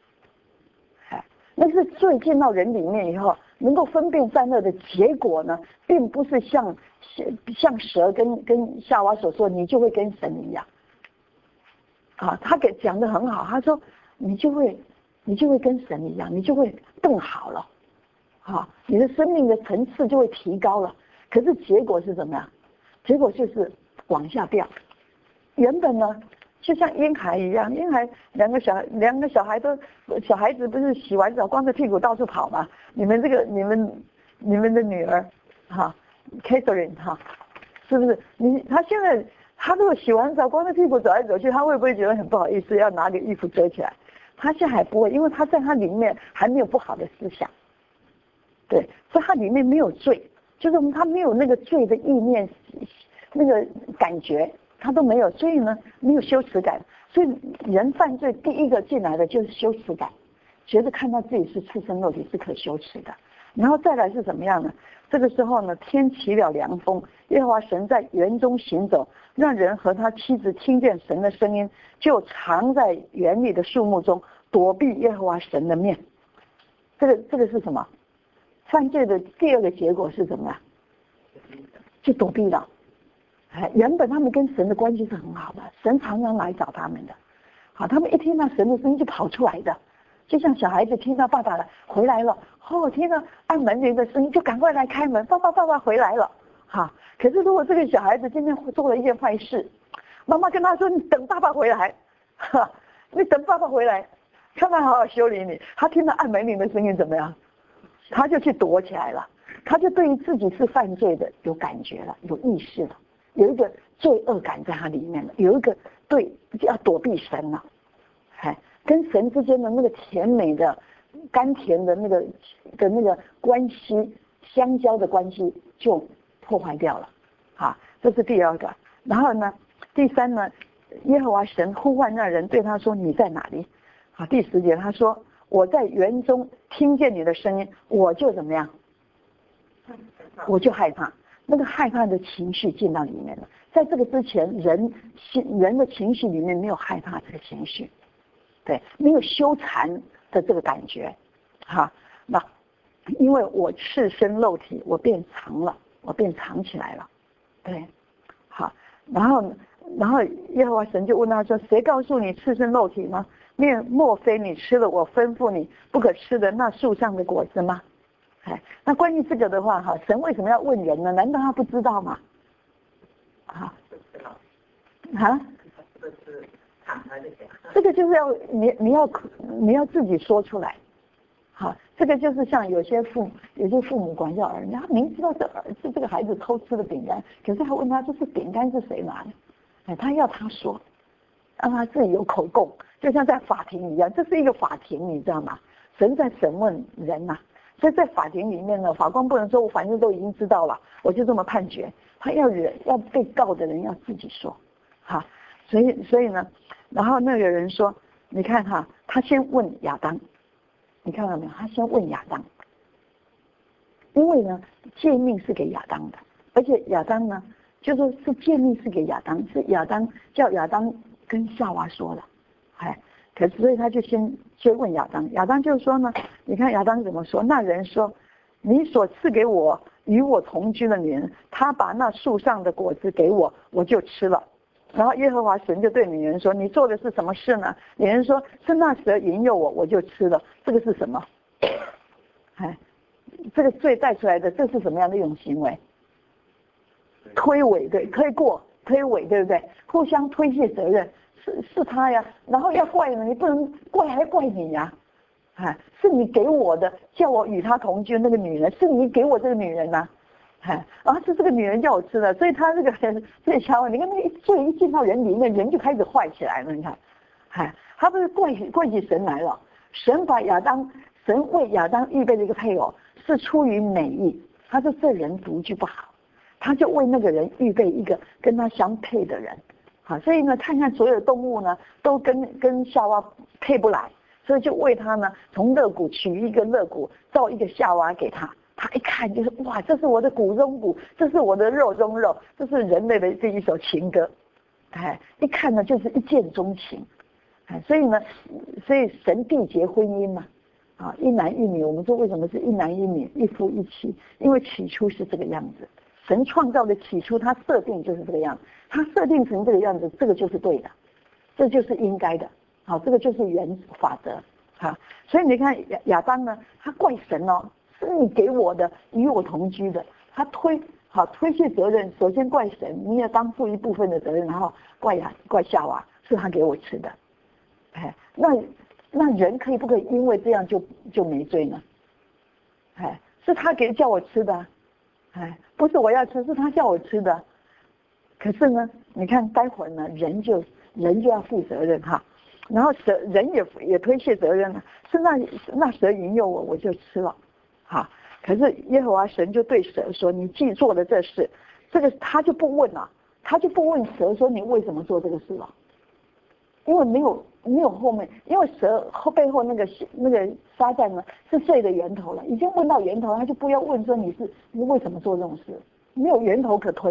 那是罪进到人里面以后，能够分辨善恶的结果呢，并不是像蛇跟夏娃所说，你就会跟神一样。他讲得很好，他说你就会跟神一样，你就会更好了，你的生命的层次就会提高了。可是结果是怎么样？结果就是往下掉。原本呢，就像婴孩一样，婴孩两个小孩小孩子不是洗完澡光着屁股到处跑吗？你们的女儿Catherine 是不是？他现在他如果洗完澡光着屁股走来走去，他会不会觉得很不好意思，要拿个衣服遮起来？他现在还不会，因为他在他里面还没有不好的思想，对，所以他里面没有罪，就是他没有那个罪的意念，那个感觉他都没有，所以呢没有羞耻感。所以人犯罪第一个进来的就是羞耻感，觉得看到自己是赤身露体是可羞耻的。然后再来是怎么样呢？这个时候呢，天起了凉风，耶和华神在园中行走，让人和他妻子听见神的声音，就藏在园里的树木中，躲避耶和华神的面。 这个是什么？犯罪的第二个结果是什么呀？就躲避了。原本他们跟神的关系是很好的，神常常来找他们的。好，他们一听到神的声音就跑出来的，就像小孩子听到爸爸回来了，听到按门铃的声音就赶快来开门，爸爸回来了。好，可是如果这个小孩子今天做了一件坏事，妈妈跟他说：“你等爸爸回来，你等爸爸回来，看他好好修理你。”他听到按门铃的声音怎么样？他就去躲起来了，他就对于自己是犯罪的有感觉了，有意识了，有一个罪恶感在他里面了，有一个对要躲避神了，跟神之间的那个甜美的甘甜的那个关系，相交的关系就破坏掉了。好，这是第二个。然后呢，第三呢，耶和华神呼唤那人，对他说：“你在哪里？”好，第10节他说：“我在园中听见你的声音，我就怎么样？我就害怕。”那个害怕的情绪进到里面了。在这个之前，人的情绪里面没有害怕这个情绪，对，没有羞惭的这个感觉。好，那因为我赤身露体，我变长了，我变长起来了。对，好，然后耶和华神就问他说：“谁告诉你赤身露体吗？莫非你吃了我吩咐你不可吃的那树上的果子吗？”那关于这个的话，神为什么要问人呢？难道他不知道吗？这个就是要你要自己说出来。好，这个就是像有些父母管教儿女，他明知道这个孩子偷吃的饼干，可是他问他这是饼干是谁拿的？他要他说，让他自己有口供，就像在法庭一样，这是一个法庭，你知道吗？神在审问人呐。所以在法庭里面呢，法官不能说我反正都已经知道了，我就这么判决。他要被告的人要自己说，好，所以呢，然后那个人说，你看他先问亚当，你看到没有？他先问亚当，因为呢，诫命是给亚当的，而且亚当呢，就说是诫命是给亚当，是亚当叫亚当跟夏娃说的，可是所以他就先问亚当，亚当就说呢，你看亚当怎么说？那人说：“你所赐给我与我同居的女人，她把那树上的果子给我，我就吃了。”然后耶和华神就对女人说：“你做的是什么事呢？”女人说：“是那蛇引诱我，我就吃了。”这个是什么？这个罪带出来的，这是什么样的一种行为？推诿，对，推诿，对不对？互相推卸责任。是他呀，然后要怪呢，你不能还怪你呀，是你给我的，叫我与他同居那个女人，是你给我这个女人呐，然后是这个女人叫我吃的，所以他这个这小你看那个罪一进到人里面，人就开始坏起来了，你看，他不是怪起神来了，神为亚当预备了一个配偶，是出于美意，他说这人独居不好，他就为那个人预备一个跟他相配的人。好，所以呢，看看所有的动物呢，都跟夏娃配不来，所以就为他呢，从肋骨取一个肋骨，造一个夏娃给他。他一看就是哇，这是我的骨中骨，这是我的肉中肉，这是人类的这一首情歌。一看呢就是一见钟情。所以神缔结婚姻嘛，一男一女。我们说为什么是一男一女，一夫一妻？因为起初是这个样子。神创造的起初，他设定就是这个样子，他设定成这个样子，这个就是对的，这就是应该的，好，这个就是原法则，好，所以你看亚当呢，他怪神哦，是你给我的，与我同居的，他推卸责任，首先怪神，你也当负一部分的责任，然后怪夏娃，是他给我吃的，那人可以不可以因为这样就没罪呢？是他叫我吃的。不是我要吃，是他叫我吃的。可是呢，你看待会儿呢，人就要负责任哈，然后人也推卸责任了，是那蛇引诱我就吃了，可是耶和华神就对蛇说：“你既做了这事，这个他就不问了，他就不问蛇说你为什么做这个事了，因为没有后面，因为蛇背后那个撒旦呢是罪的源头了，已经问到源头，他就不要问说你为什么做这种事，没有源头可推了。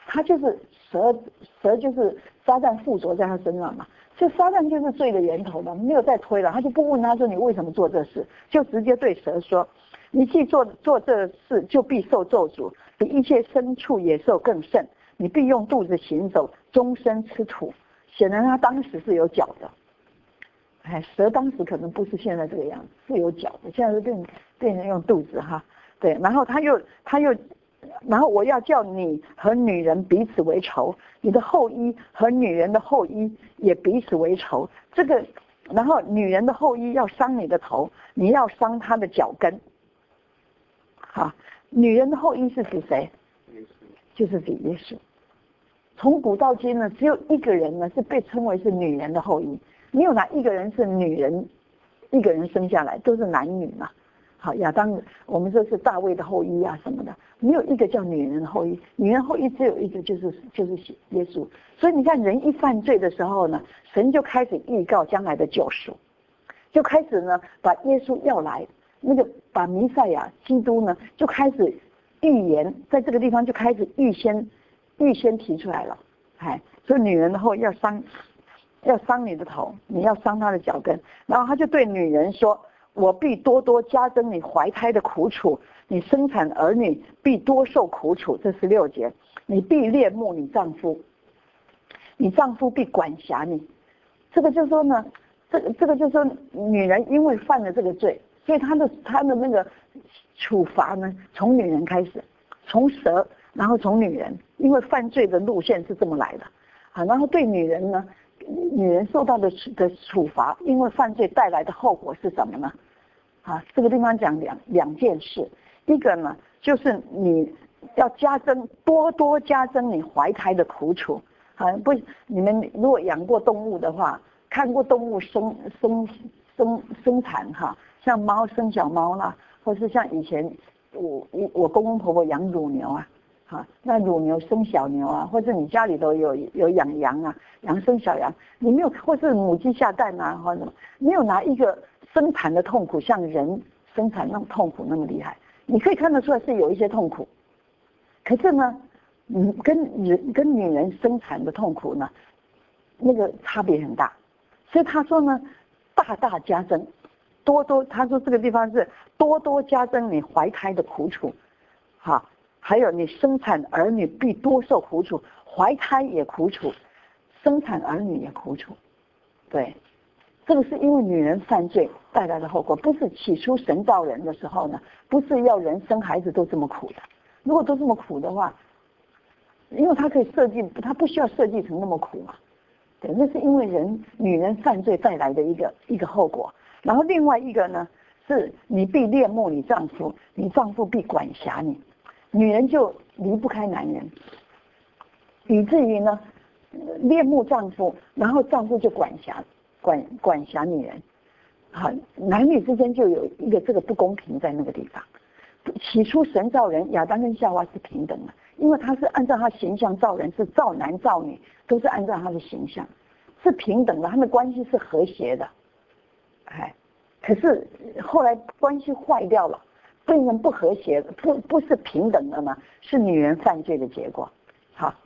他就是蛇就是撒旦附着在他身上嘛，就撒旦就是罪的源头嘛，没有再推了，他就不问他说你为什么做这事，就直接对蛇说，你既做这事，就必受咒诅，比一切牲畜野兽更甚，你必用肚子行走，终身吃土。显然他当时是有脚的，蛇当时可能不是现在这个样子，是有脚的，现在是变成用肚子哈。对，然后他又，然后我要叫你和女人彼此为仇，你的后裔和女人的后裔也彼此为仇。这个，然后女人的后裔要伤你的头，你要伤她的脚跟。好，女人的后裔是指谁？就是指耶稣。从古到今呢，只有一个人呢是被称为是女人的后裔，没有哪一个人是女人一个人生下来，都是男女嘛。好，亚当，我们说是大卫的后裔啊什么的，没有一个叫女人的后裔，女人后裔只有一个，就是耶稣。所以你看，人一犯罪的时候呢，神就开始预告将来的救赎，就开始呢把耶稣要来，那个把弥赛亚基督呢就开始预言，在这个地方就开始预先提出来了。所以女人的后裔要伤你的头，你要伤她的脚跟。然后他就对女人说，我必多多加增你怀胎的苦楚，你生产儿女必多受苦楚。这16节，你必恋慕你丈夫，你丈夫必管辖你。这个就说呢，这个就说女人因为犯了这个罪，所以她的那个处罚呢，从女人开始，从蛇，然后从女人，因为犯罪的路线是这么来的。好，然后对女人呢，女人受到的处罚，因为犯罪带来的后果是什么呢？这个地方讲两件事，一个呢就是你要多多加增你怀胎的苦楚。不，你们如果养过动物的话，看过动物生产像猫生小猫啦，或是像以前我公公婆婆养乳牛啊。那乳牛生小牛啊，或者你家里头有养羊啊，羊生小羊，你没有，或是母鸡下蛋啊，或者没有拿一个生产的痛苦像人生产那种痛苦那么厉害。你可以看得出来是有一些痛苦，可是呢，跟女人生产的痛苦呢，那个差别很大。所以他说呢，大大加增，他说这个地方是多多加增你怀胎的苦楚，还有你生产儿女必多受苦楚，怀胎也苦楚，生产儿女也苦楚。对，这个是因为女人犯罪带来的后果，不是起初神造人的时候呢，不是要人生孩子都这么苦的。如果都这么苦的话，因为他可以设计，他不需要设计成那么苦嘛。对，那是因为女人犯罪带来的一个后果。然后另外一个呢，是你必恋慕你丈夫，你丈夫必管辖你。女人就离不开男人，以至于呢恋慕丈夫，然后丈夫就管辖女人。男女之间就有一个这个不公平在那个地方。起初神造人，亚当跟夏娃是平等的，因为他是按照他形象造人，是造男造女，都是按照他的形象，是平等的，他们的关系是和谐的。可是后来关系坏掉了，变成不和谐，不是平等的呢，是女人犯罪的结果。好，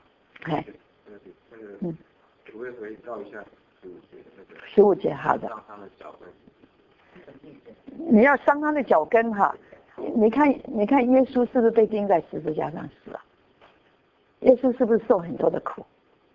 我会回到一下15节。 15节，好的。你要伤他的脚跟你看耶稣是不是被钉在十字架上死了？耶稣是不是受很多的苦？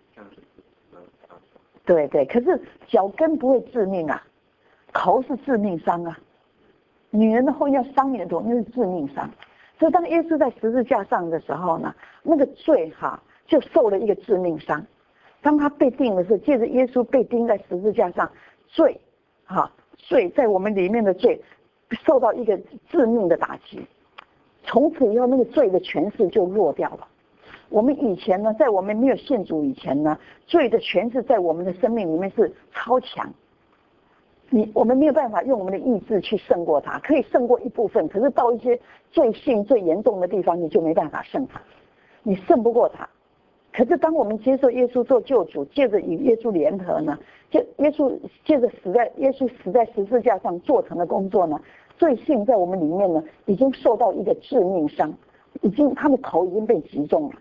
对，可是脚跟不会致命啊，头是致命伤啊。女人的后裔要伤你的头，那是致命伤。所以当耶稣在十字架上的时候呢，那个罪就受了一个致命伤。当他被钉的时候，借着耶稣被钉在十字架上，罪在我们里面的罪受到一个致命的打击，从此以后那个罪的权势就弱掉了。我们以前呢，在我们没有信主以前呢，罪的权势在我们的生命里面是超强，我们没有办法用我们的意志去胜过它，可以胜过一部分，可是到一些罪性最严重的地方，你就没办法胜它，你胜不过它。可是当我们接受耶稣做救主，借着与耶稣联合呢，耶稣死在十字架上做成的工作呢，罪性在我们里面呢，已经受到一个致命伤，他的头已经被击中了。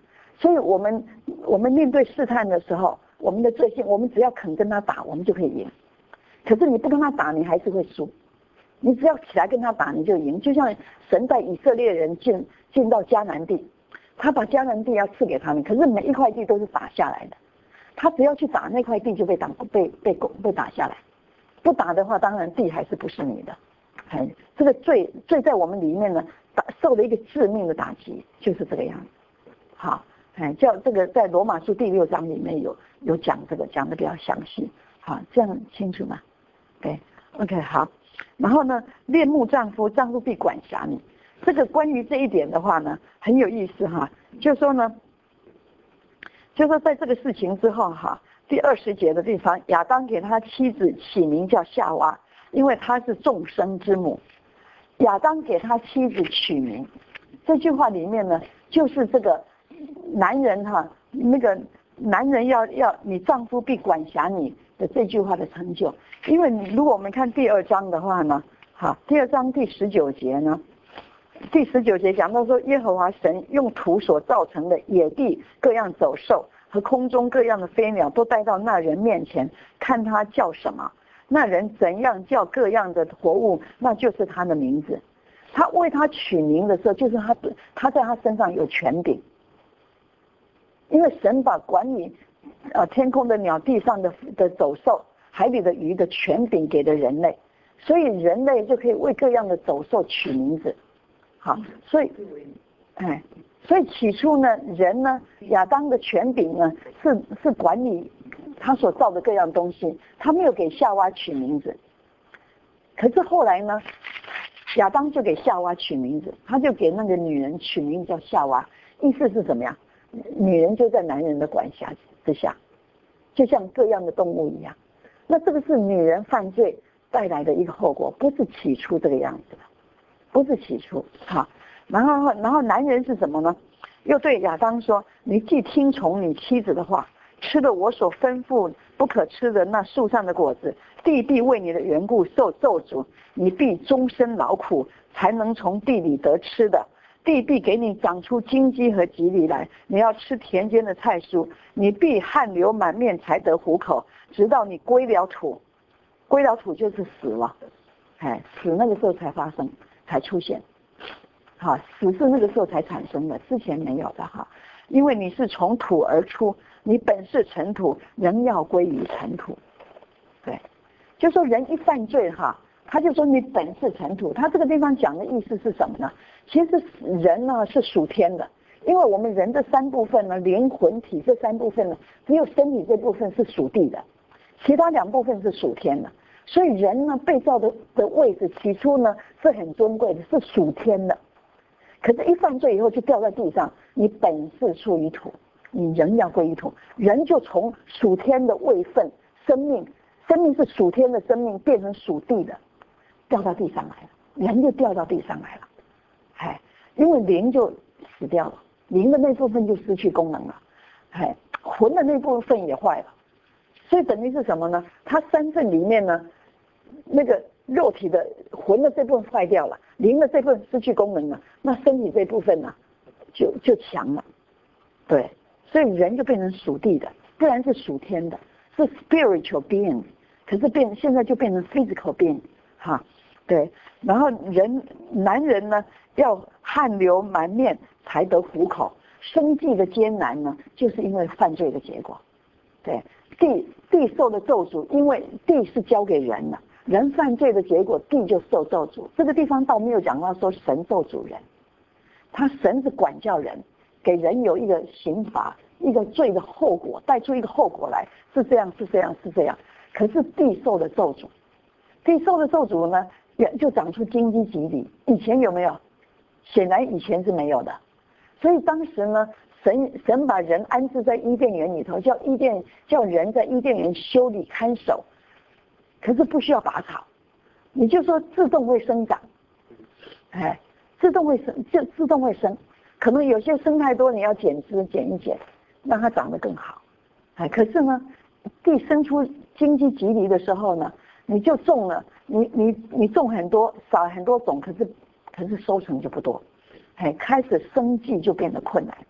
所以我们面对试探的时候，我们的罪性，我们只要肯跟他打，我们就可以赢。可是你不跟他打，你还是会输。你只要起来跟他打，你就赢。就像神带以色列人进到迦南地，他把迦南地要赐给他们，可是每一块地都是打下来的。他只要去打那块地，就被打下来。不打的话，当然地还是不是你的。这个罪在我们里面呢，受了一个致命的打击，就是这个样子。好，叫这个在罗马书第6章里面有讲这个，讲的比较详细。好，这样清楚吗？对 ，OK， 好。然后呢，恋慕丈夫，丈夫必管辖你。这个关于这一点的话呢，很有意思哈。就说呢，就说在这个事情之后哈，第20节的地方，亚当给他妻子起名叫夏娃，因为她是众生之母。亚当给他妻子取名，这句话里面呢，就是这个男人哈，那个男人要你丈夫必管辖你的这句话的成就。因为如果我们看第2章的话呢，好，第2章第19节呢，第19节讲到说，耶和华神用土所造成的野地各样走兽和空中各样的飞鸟都带到那人面前，看他叫什么，那人怎样叫各样的活物，那就是他的名字。他为他取名的时候，就是他在他身上有权柄，因为神把管理天空的鸟、地上的走兽、海里的鱼的权柄给了人类，所以人类就可以为各样的走兽取名字。好，所以起初呢，人呢，亚当的权柄呢是管理他所造的各样东西，他没有给夏娃取名字。可是后来呢，亚当就给夏娃取名字，他就给那个女人取名字叫夏娃，意思是怎么样？女人就在男人的管辖之下，就像各样的动物一样。那这个是女人犯罪带来的一个后果，不是起初这个样子的，不是起初。好，然后男人是什么呢？又对亚当说，你既听从你妻子的话，吃了我所吩咐不可吃的那树上的果子，地必为你的缘故受咒诅，你必终身劳苦，才能从地里得吃的。地必给你长出荆棘和棘藜来，你要吃田间的菜蔬，你必汗流满面才得糊口，直到你归了土。归了土就是死了，死那个时候才发生，才出现。好，死是那个时候才产生的，之前没有的哈。因为你是从土而出，你本是尘土，仍要归于尘土。对，就说人一犯罪哈，他就说你本是尘土。他这个地方讲的意思是什么呢？其实人呢是属天的，因为我们人这3部分呢，灵魂体这3部分呢，只有身体这部分是属地的，其他2部分是属天的。所以人呢被造的位置起初呢是很尊贵的，是属天的。可是一犯罪以后就掉在地上，你本是出于土，你仍要归于土。人就从属天的位分生命是属天的生命变成属地的，掉到地上来了，人就掉到地上来了。因为灵就死掉了，灵的那部分就失去功能了，魂的那部分也坏了。所以等于是什么呢？它3份里面呢，那个肉体的魂的这部分坏掉了，灵的这部分失去功能了，那身体这部分呢就强了。对，所以人就变成属地的，不然是属天的，是 spiritual being， 可是现在就变成 physical being 哈。对，然后男人呢要汗流满面才得糊口，生计的艰难呢，就是因为犯罪的结果。对，地受了咒诅，因为地是交给人的，人犯罪的结果，地就受咒诅。这个地方倒没有讲到说神咒诅人，神是管教人，给人有一个刑罚，一个罪的后果，带出一个后果来，是这样。可是地受了咒诅，地受了咒诅呢，就长出荆棘棘藜。以前有没有？显然以前是没有的。所以当时呢，神把人安置在伊甸园里头，叫人在伊甸园修理看守，可是不需要拔草，你就说自动会生长，自动会生，可能有些生太多，你要剪枝剪一剪，让它长得更好。可是呢，地生出荆棘棘藜的时候呢，你就种了，你种很多，撒很多种，可是收成就不多，开始生计就变得困难。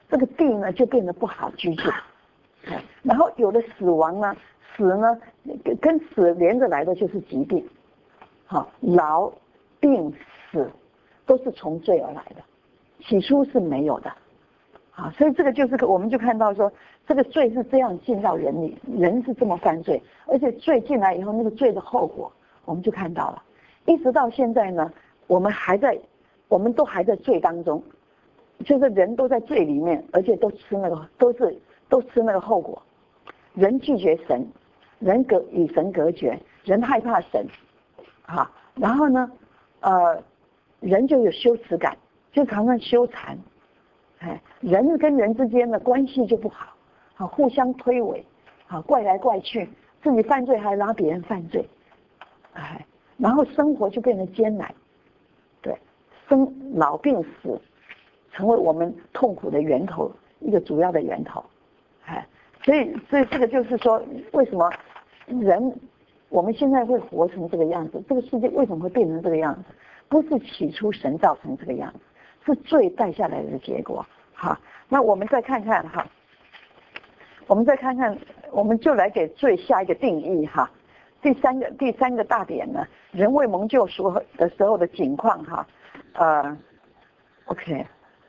这个地呢就变得不好居住。然后有了死亡呢，死呢跟死连着来的就是疾病，好，老病死都是从罪而来的，起初是没有的。啊，所以这个就是我们就看到说，这个罪是这样进到人里，人是这么犯罪，而且罪进来以后，那个罪的后果我们就看到了，一直到现在呢，我们都还在罪当中，就是人都在罪里面，而且都吃那个后果。人拒绝神，人与神隔绝，人害怕神，啊，然后呢，人就有羞耻感，就常常羞惭。人跟人之间的关系就不好，互相推诿，怪来怪去，自己犯罪还拉别人犯罪，然后生活就变得艰难，对，老病死成为我们痛苦的源头，一个主要的源头，所以这个就是说，为什么我们现在会活成这个样子，这个世界为什么会变成这个样子？不是起初神造成这个样子，是罪带下来的结果。好，那我们再看看哈，我们就来给罪下一个定义哈。第三个大点呢，人未蒙救赎的时候的景况哈。OK，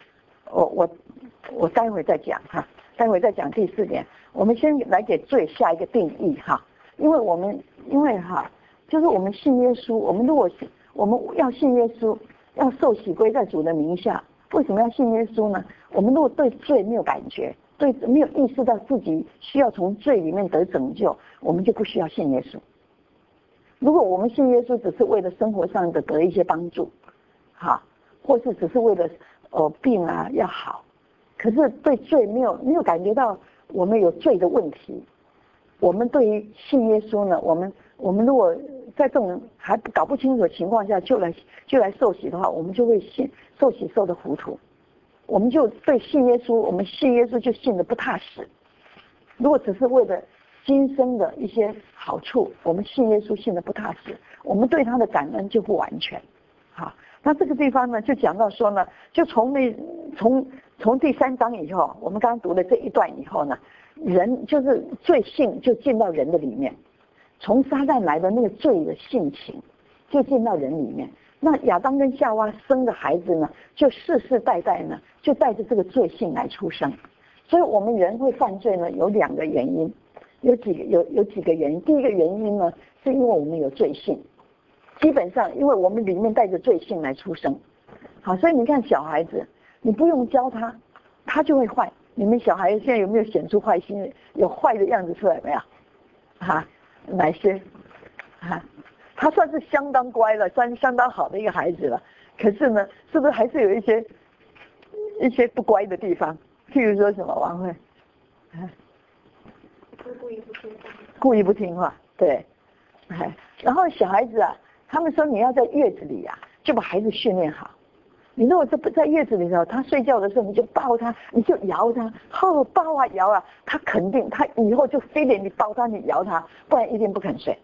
我待会再讲哈，待会再讲第4点。我们先来给罪下一个定义哈，因为哈，就是我们信耶稣，我们要信耶稣，要受洗归在主的名下。为什么要信耶稣呢？我们如果对罪没有感觉，没有意识到自己需要从罪里面得拯救，我们就不需要信耶稣。如果我们信耶稣只是为了生活上的得一些帮助，或是只是为了病啊要好，可是对罪没有感觉到我们有罪的问题，我们对于信耶稣呢，我们如果在这种还搞不清楚的情况下就来受洗的话，我们就会受洗受的糊涂，我们就对信耶稣，我们信耶稣就信得不踏实。如果只是为了今生的一些好处，我们信耶稣信得不踏实，我们对他的感恩就不完全。好，那这个地方呢，就讲到说呢，就从第3章以后，我们刚刚读了这一段以后呢，人就是罪性就进到人的里面，从撒旦来的那个罪的性情就进到人里面。那亚当跟夏娃生的孩子呢，就世世代代呢，就带着这个罪性来出生。所以我们人会犯罪呢，有2个原因，有几个原因。第一个原因呢，是因为我们有罪性，基本上因为我们里面带着罪性来出生。好，所以你看小孩子，你不用教他，他就会坏。你们小孩现在有没有显出坏心，有坏的样子出来没有？哪些？他算是相当乖了，相当好的一个孩子了。可是呢，是不是还是有一些不乖的地方？譬如说什么，王慧？故意不听话，对。然后小孩子啊，他们说你要在月子里啊，就把孩子训练好。你如果在月子里头，他睡觉的时候你就抱他，你就摇他，抱啊摇啊，他肯定他以后就非得你抱他，你摇他，不然一定不肯睡。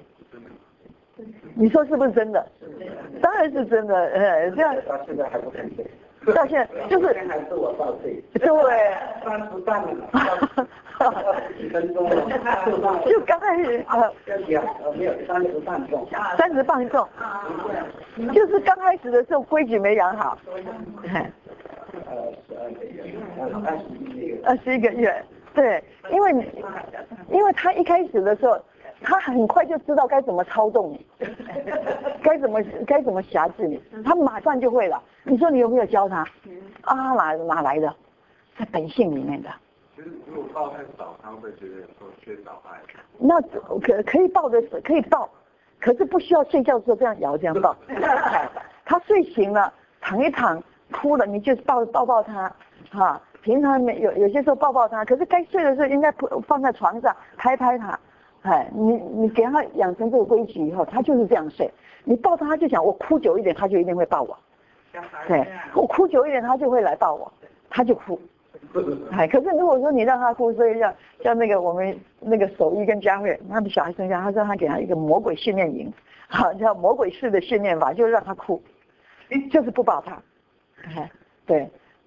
你说是不是真的？当然是真的，这样。 到现在还不肯睡。 到现在就是还是我抱睡。 对。 30半了，几分钟了。 就刚开始没有30磅重。 30磅重，就是刚开始的时候规矩没养好。21个月，对，因为他一开始的时候，他很快就知道该怎么操纵你，该怎么辖制你，他马上就会了。你说你有没有教他？哪来的？在本性里面的。 其实如果抱太少，他会觉得有时候缺少爱。 那可以抱，可是不需要睡觉的时候这样摇这样抱。他睡醒了，躺一躺，哭了，你就抱他，平常有些时候抱他，可是该睡的时候应该放在床上拍他。你给他养成这个规矩以后，他就是这样睡。你抱他，他就想我哭久一点，他就一定会抱我。对，我哭久一点，他就会来抱我，他就哭。可是如果说你让他哭，所以像那个我们那个守一跟佳慧，他们小孩生下，他说他给他一个魔鬼训练营，叫魔鬼式的训练法，就是让他哭，就是不抱他。对，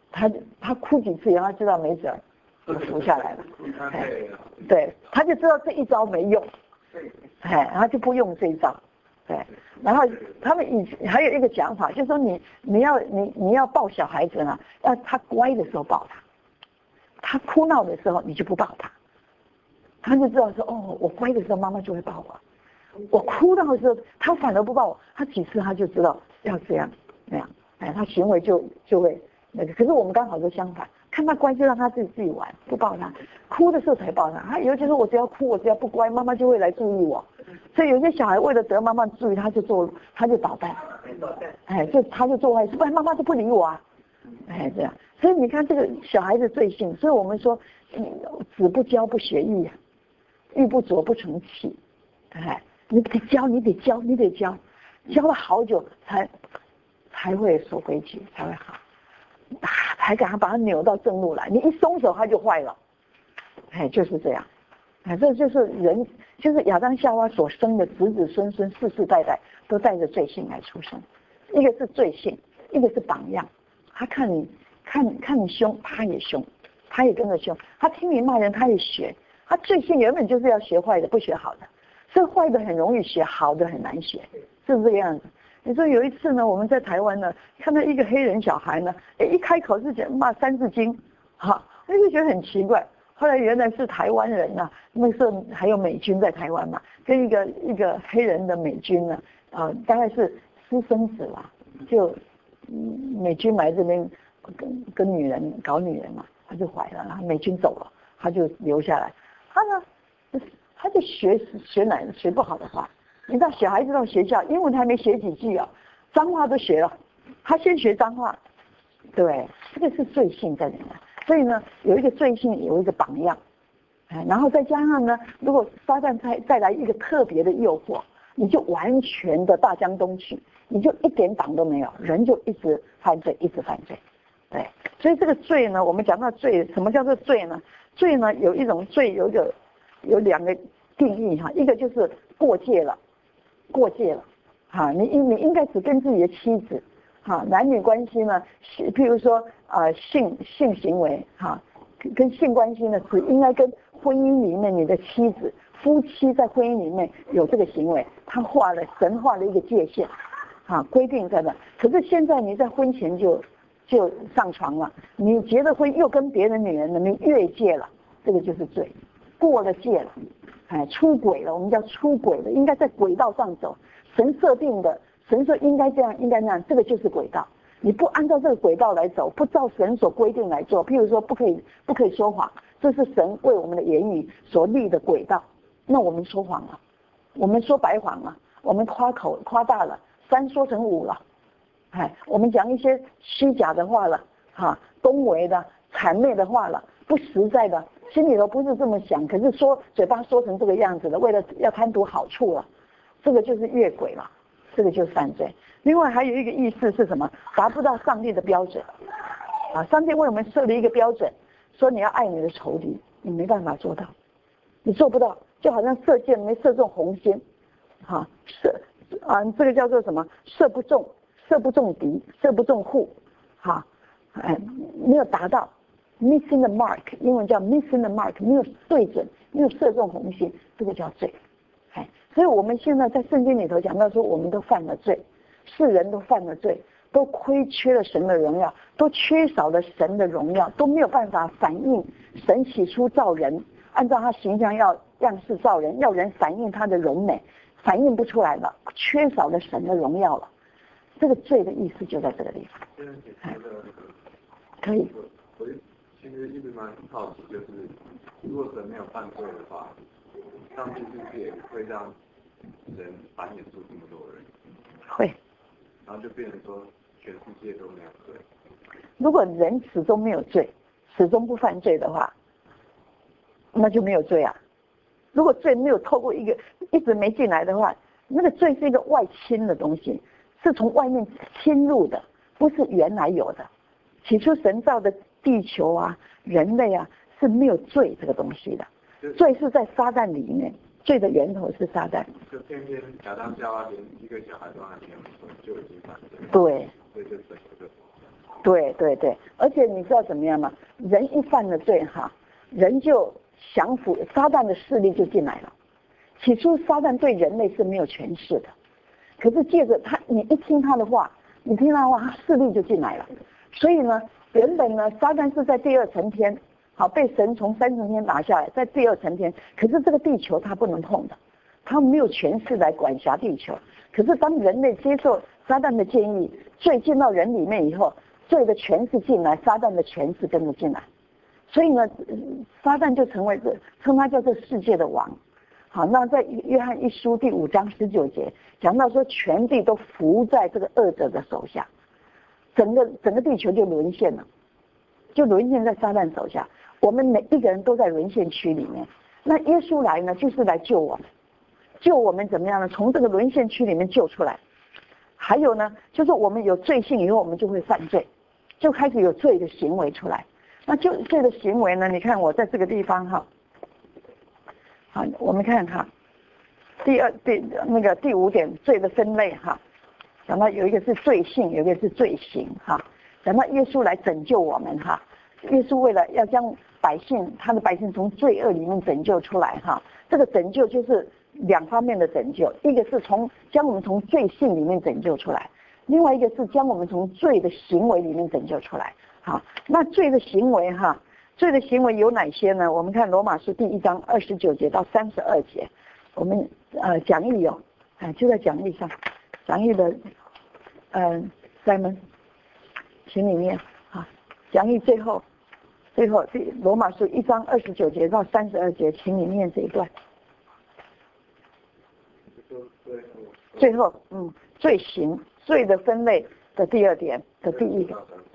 他哭几次，然后知道没辙，就服下来了。对，他就知道这一招没用，然后就不用这一招。对，然后他们以前还有一个讲法，就是说你要抱小孩子呢，要他乖的时候抱他，他哭闹的时候你就不抱他，他就知道说哦，我乖的时候妈妈就会抱我哭闹的时候他反而不抱我，他几次他就知道要这样那样，他行为就会那个。可是我们刚好就相反，看他乖就让他自己玩，不抱他，哭的时候才抱他。他以为就是我只要哭，我只要不乖，妈妈就会来注意我。所以有些小孩为了得妈妈注意，他就捣蛋，他就做坏事，不然妈妈就不理我啊，这样。所以你看这个小孩子罪性，所以我们说，子不教不学艺啊，玉不琢不成器，你得教，教了好久才会守规矩，才会好，才敢把他扭到正路来。你一松手他就坏了，就是这样。这就是人，就是亚当夏娃所生的子子孙孙世世代代都带着罪性来出生。一个是罪性，一个是榜样。他看你凶，他也凶，他也跟着凶。他听你骂人，他也学。他罪性原本就是要学坏的，不学好的。所以坏的很容易学，好的很难学，是不是这个样子？你说有一次呢，我们在台湾呢，看到一个黑人小孩呢，一开口是讲骂三字经，我就觉得很奇怪。后来原来是台湾人呐，那时候还有美军在台湾嘛，跟一个黑人的美军呢，大概是私生子啦，就美军来这边跟女人搞女人嘛，他就怀了，然后美军走了，他就留下来，他就学不好的话，你知道小孩子到学校，英文还没学几句啊，脏话都学了，他先学脏话，对，这个是罪性在里面。所以呢，有一个罪性，有一个榜样，然后再加上呢，如果撒旦再来一个特别的诱惑，你就完全的大江东去，你就一点挡都没有，人就一直犯罪，一直犯罪。对，所以这个罪呢，我们讲到罪，什么叫做罪呢？罪呢，有一种罪有两个定义一个就是过界了，你应该只跟自己的妻子。男女关系呢，譬如说性行为跟性关系呢，只应该跟婚姻里面你的妻子、夫妻在婚姻里面有这个行为，神画了一个界限，规定在那。可是现在你在婚前就上床了，你结了婚又跟别的女人了，你越界了，这个就是罪，过了界了，出轨了，我们叫出轨了，应该在轨道上走，神设定的。神说应该这样，应该那样，这个就是轨道。你不按照这个轨道来走，不照神所规定来做，譬如说不可以说谎，这是神为我们的言语所立的轨道。那我们说谎了，我们说白谎了，我们夸大了，3说成5了，我们讲一些虚假的话了，恭维的、谄媚的话了，不实在的，心里头不是这么想，可是嘴巴说成这个样子了，为了要贪图好处了，这个就是越轨了。这个就是犯罪。另外还有一个意思是什么？达不到上帝的标准上帝为我们设立一个标准，说你要爱你的仇敌，你没办法做到，你做不到，就好像射箭没射中红心这个叫做什么？射不中敌，射不中户没有达到 missing the mark， 英文叫 missing the mark， 没有对准，没有射中红心，这个叫罪。所以我们现在在圣经里头讲到说，我们都犯了罪，世人都犯了罪，都亏缺了神的荣耀，都缺少了神的荣耀，都没有办法反映神起初造人，按照他形象样式造人，要人反映他的荣美，反映不出来了，缺少了神的荣耀了。这个罪的意思就在这个地方。可以。 我其实一直蛮好奇，就是如果神没有犯罪的话，上帝是不是也会让人繁衍出这么多人？ 会。 然后就变成说全世界都没有罪。 如果人始终没有罪，始终不犯罪的话，那就没有罪啊。如果罪没有透过一直没进来的话，那个罪是一个外侵的东西，是从外面侵入的，不是原来有的。起初神造的地球人类是没有罪这个东西的。罪是在撒旦里面，罪的源头是撒旦。 就偏偏亚当夏娃连一个小孩都还没有生，就已经犯罪。 对。 所以就整个对对对，而且你知道怎么样吗？人一犯了罪哈，人就降服，撒旦的势力就进来了。起初撒旦对人类是没有权势的，可是借着他，你一听他的话，你听他的话，他势力就进来了。所以呢，原本呢，撒旦是在第二层天，好被神从3层天拿下来，在第二层天，可是这个地球他不能碰的，他没有权势来管辖地球。可是当人类接受撒旦的建议，罪进到人里面以后，罪的权势进来，撒旦的权势跟着进来，所以呢，撒旦就成为称他叫做世界的王。好，那在约翰一书第5章19节讲到说，全地都服在这个恶者的手下，整个地球就沦陷了，就沦陷在撒旦手下。我们每一个人都在沦陷区里面。那耶稣来呢，就是来救我们，救我们怎么样呢？从这个沦陷区里面救出来。还有呢，就是我们有罪性以后，我们就会犯罪，就开始有罪的行为出来。那就罪的行为呢？你看我在这个地方哈，好，我们看哈，第5点罪的分类哈，讲到有一个是罪性，有一个是罪行哈。讲到耶稣来拯救我们哈，耶稣为了要将他的百姓从罪恶里面拯救出来哈，这个拯救就是2方面的拯救，一个是将我们从罪性里面拯救出来，另外一个是将我们从罪的行为里面拯救出来。好，那罪的行为哈，罪的行为有哪些呢？我们看罗马书第1章29节到32节，我们讲义哦，就在讲义上，讲义的Simon， 请里面啊，讲义最后罗马书1章29节到32节，请你念这一段。最后，罪行，罪的分类的第2点的第1个，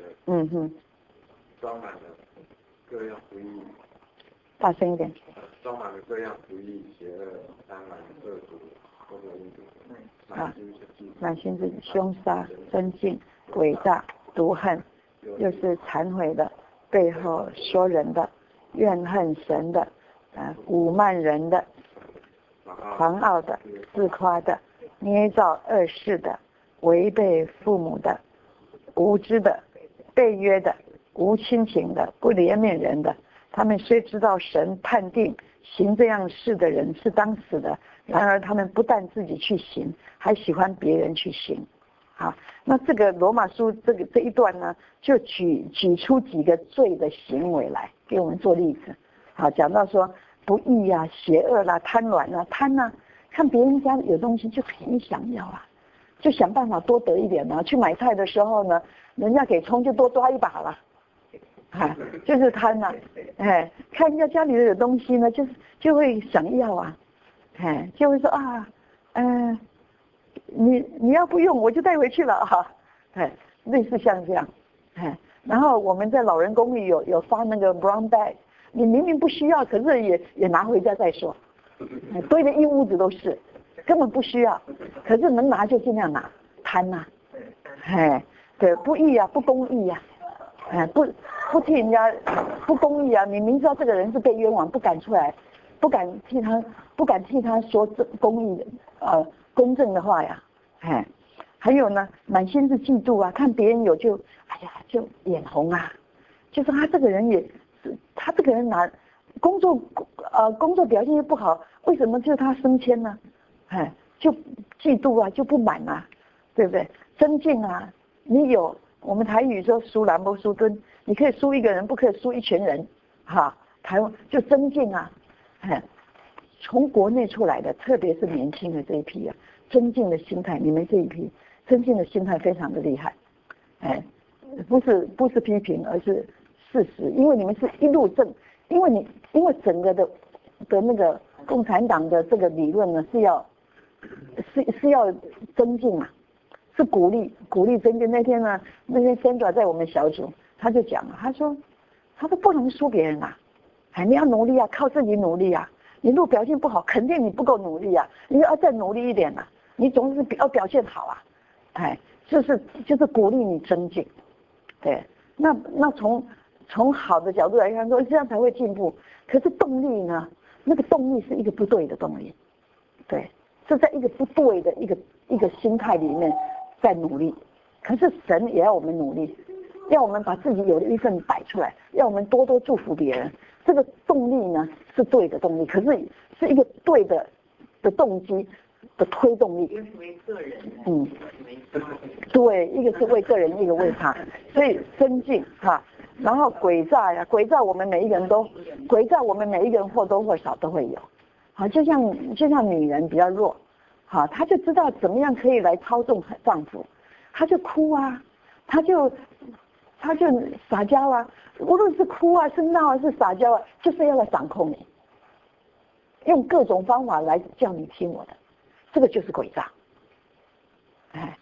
装满了各样不义， 大声一点。 装满了各样不义、邪恶、贪婪、恶毒、或者阴毒， 满心是凶杀、争竞、诡诈、毒恨，又是忏悔的，背后说人的，怨恨神的，侮慢人的，狂傲的，自夸的，捏造恶事的，违背父母的，无知的，背约的，无亲情的，不怜悯人的。他们虽知道神判定行这样事的人是当死的，然而他们不但自己去行，还喜欢别人去行。好，那这个罗马书这一段呢，就举出几个罪的行为来给我们做例子。好，讲到说不义啊、邪恶啦、贪婪啊、贪啊，看别人家有东西就很想要啊，就想办法多得一点啊。去买菜的时候呢，人家给葱就多抓一把了。就是贪呐，看人家家里的有东西呢，就会想要啊，就会说啊，你要不用我就带回去了哈，类似像这样，然后我们在老人公寓有发那个 brown bag， 你明明不需要，可是也拿回家再说，堆的一屋子都是，根本不需要，可是能拿就尽量拿，贪呐，对，不义啊，不公义啊。不替人家不公义啊！你明知道这个人是被冤枉，不敢出来，不敢替他说公义公正的话呀，还有呢，满心是嫉妒啊，看别人有就就眼红啊，就是他这个人拿工作表现又不好，为什么就他升迁呢？就嫉妒啊，就不满啊，对不对？争竞啊，你有。我们台语说输人不输阵，你可以输一个人，不可以输一群人，台湾就增进啊，从国内出来的，特别是年轻的这一批啊，增进的心态，你们这一批增进的心态非常的厉害，不是批评，而是事实，因为你们是一路正，因为整个的那个共产党的这个理论呢是要增进嘛。是鼓励增进。那天 Sandra 在我们小组，他就讲了，他说不能输别人啊，你要努力啊，靠自己努力啊。你如果表现不好，肯定你不够努力啊，你要再努力一点啊，你总是要表现好啊，就是鼓励你增进。对，那从好的角度来看说，这样才会进步。可是动力呢？那个动力是一个不对的动力，对，是在一个不对的一个心态里面。在努力，可是神也要我们努力， 要我们把自己有的一份摆出来，要我们多多祝福别人。这个动力呢是对的动力，可是是一个对的动机的推动力。 一个是为个人， 对，一个是为个人，一个为他，所以增进哈。然后诡诈诡诈我们每一个人都，诡诈我们每一个人或多或少都会有。好，就像女人比较弱，好，她就知道怎么样可以来操纵丈夫，她就哭啊，她就撒娇啊，无论是哭啊、是闹啊、是撒娇啊，就是要来掌控你，用各种方法来叫你听我的，这个就是诡诈。哎，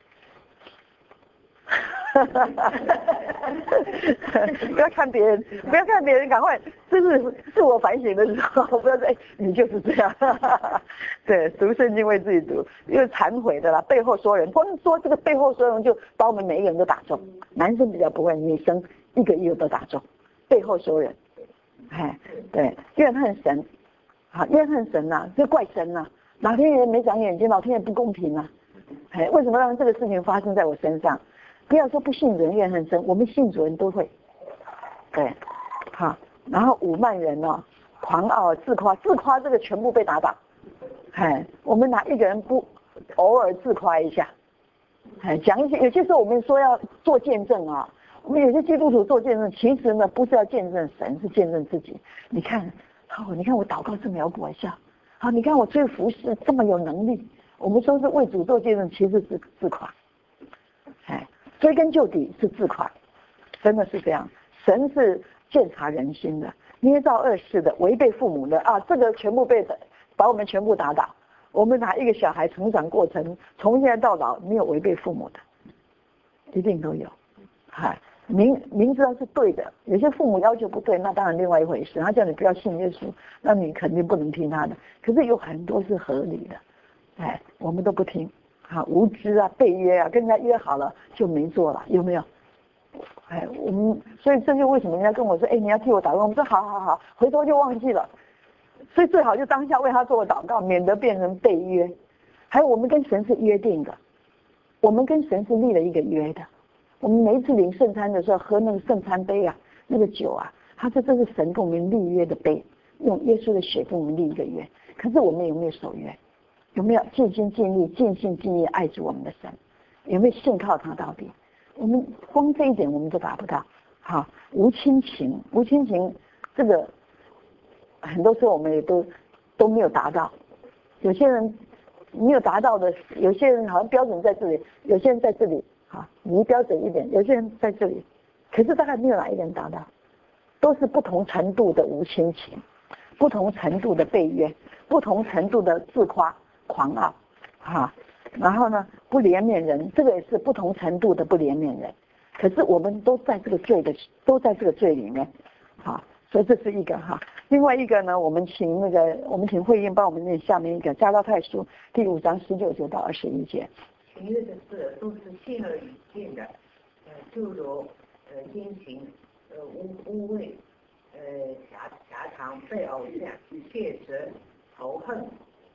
不要看别人，赶快，这是自我反省的时候，不要说你就是这样。对，读圣经为自己读，因为忏悔的啦，背后说人，光说这个背后说人就把我们每一个人都打中，男生比较不会，女生一个一个都打中，背后说人，哎，对，怨恨神，啊，怨恨神呐，就怪神呐，老天爷没长眼睛，老天爷不公平啊，哎，为什么让这个事情发生在我身上？不要说不信主人怨恨神，我们信主人都会，对，好，然后5万人哦，狂傲自夸这个全部被打倒，哎，我们哪一个人不偶尔自夸一下？哎，讲一些，有些时候我们说要做见证啊，我们有些基督徒做见证，其实呢不是要见证神，是见证自己。你看，你看我祷告这么有果效，好，你看我追服侍这么有能力，我们说是为主做见证，其实是自夸，哎。追根究底是自夸，真的是这样。神是鉴察人心的，捏造恶事的，违背父母的啊，这个全部把我们全部打倒。我们哪一个小孩成长过程，从现在到老没有违背父母的，一定都有。嗨，明知道是对的，有些父母要求不对，那当然另外一回事。他叫你不要信耶稣，那你肯定不能听他的。可是有很多是合理的，哎，我们都不听。啊，无知啊，背约啊，跟人家约好了就没做了，有没有？哎，我们所以这就为什么人家跟我说，哎，你要替我祷告，我们说好，回头就忘记了。所以最好就当下为他做个祷告，免得变成背约。还有我们跟神是约定的，我们跟神是立了一个约的。我们每一次领圣餐的时候喝那个圣餐杯啊，那个酒啊，他说这是神跟我们立约的杯，用耶稣的血跟我们立一个约。可是我们有没有守约？有没有尽心尽力、尽心尽力爱着我们的神？有没有信靠他到底？我们光这一点我们都达不到。好，无亲情，这个很多时候我们也都没有达到。有些人没有达到的，有些人好像标准在这里，有些人在这里，好，离标准一点，有些人在这里，可是大概没有哪一个人达到，都是不同程度的无亲情，不同程度的背约，不同程度的自夸。狂傲，然后呢，不怜悯人，这个也是不同程度的不怜悯人。可是我们都在这个罪里面，所以这是一个哈。另外一个呢，我们请慧英帮我们念下面一个加拉太书第5章19节到21节。 情欲的事都是信而已尽的，就如奸情、污秽、狭藏、背偶像、窃舌、仇恨。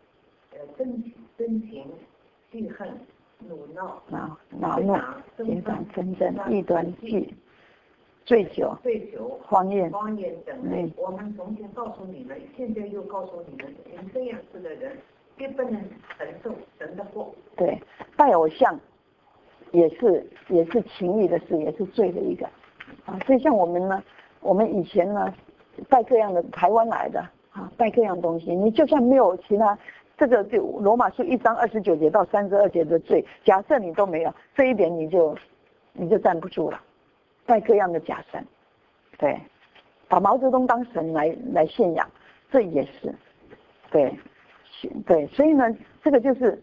真情、记恨、怒闹、 恼怒、经常纷争、异端、醉酒、荒宴等类。我们从前告诉你们，现在又告诉你们，行这样子的人，必不能承受神的祸。 对，拜偶像也是情欲的事，也是罪的一个啊。所以像我们呢，我们以前呢，拜各样的台湾来的啊，拜各样东西，你就算没有其他。这个就罗马书1章29节到32节的罪，假设你都没有这一点，你就站不住了。拜各样的假神，对，把毛泽东当神来信仰，这也是，对，所以呢，这个是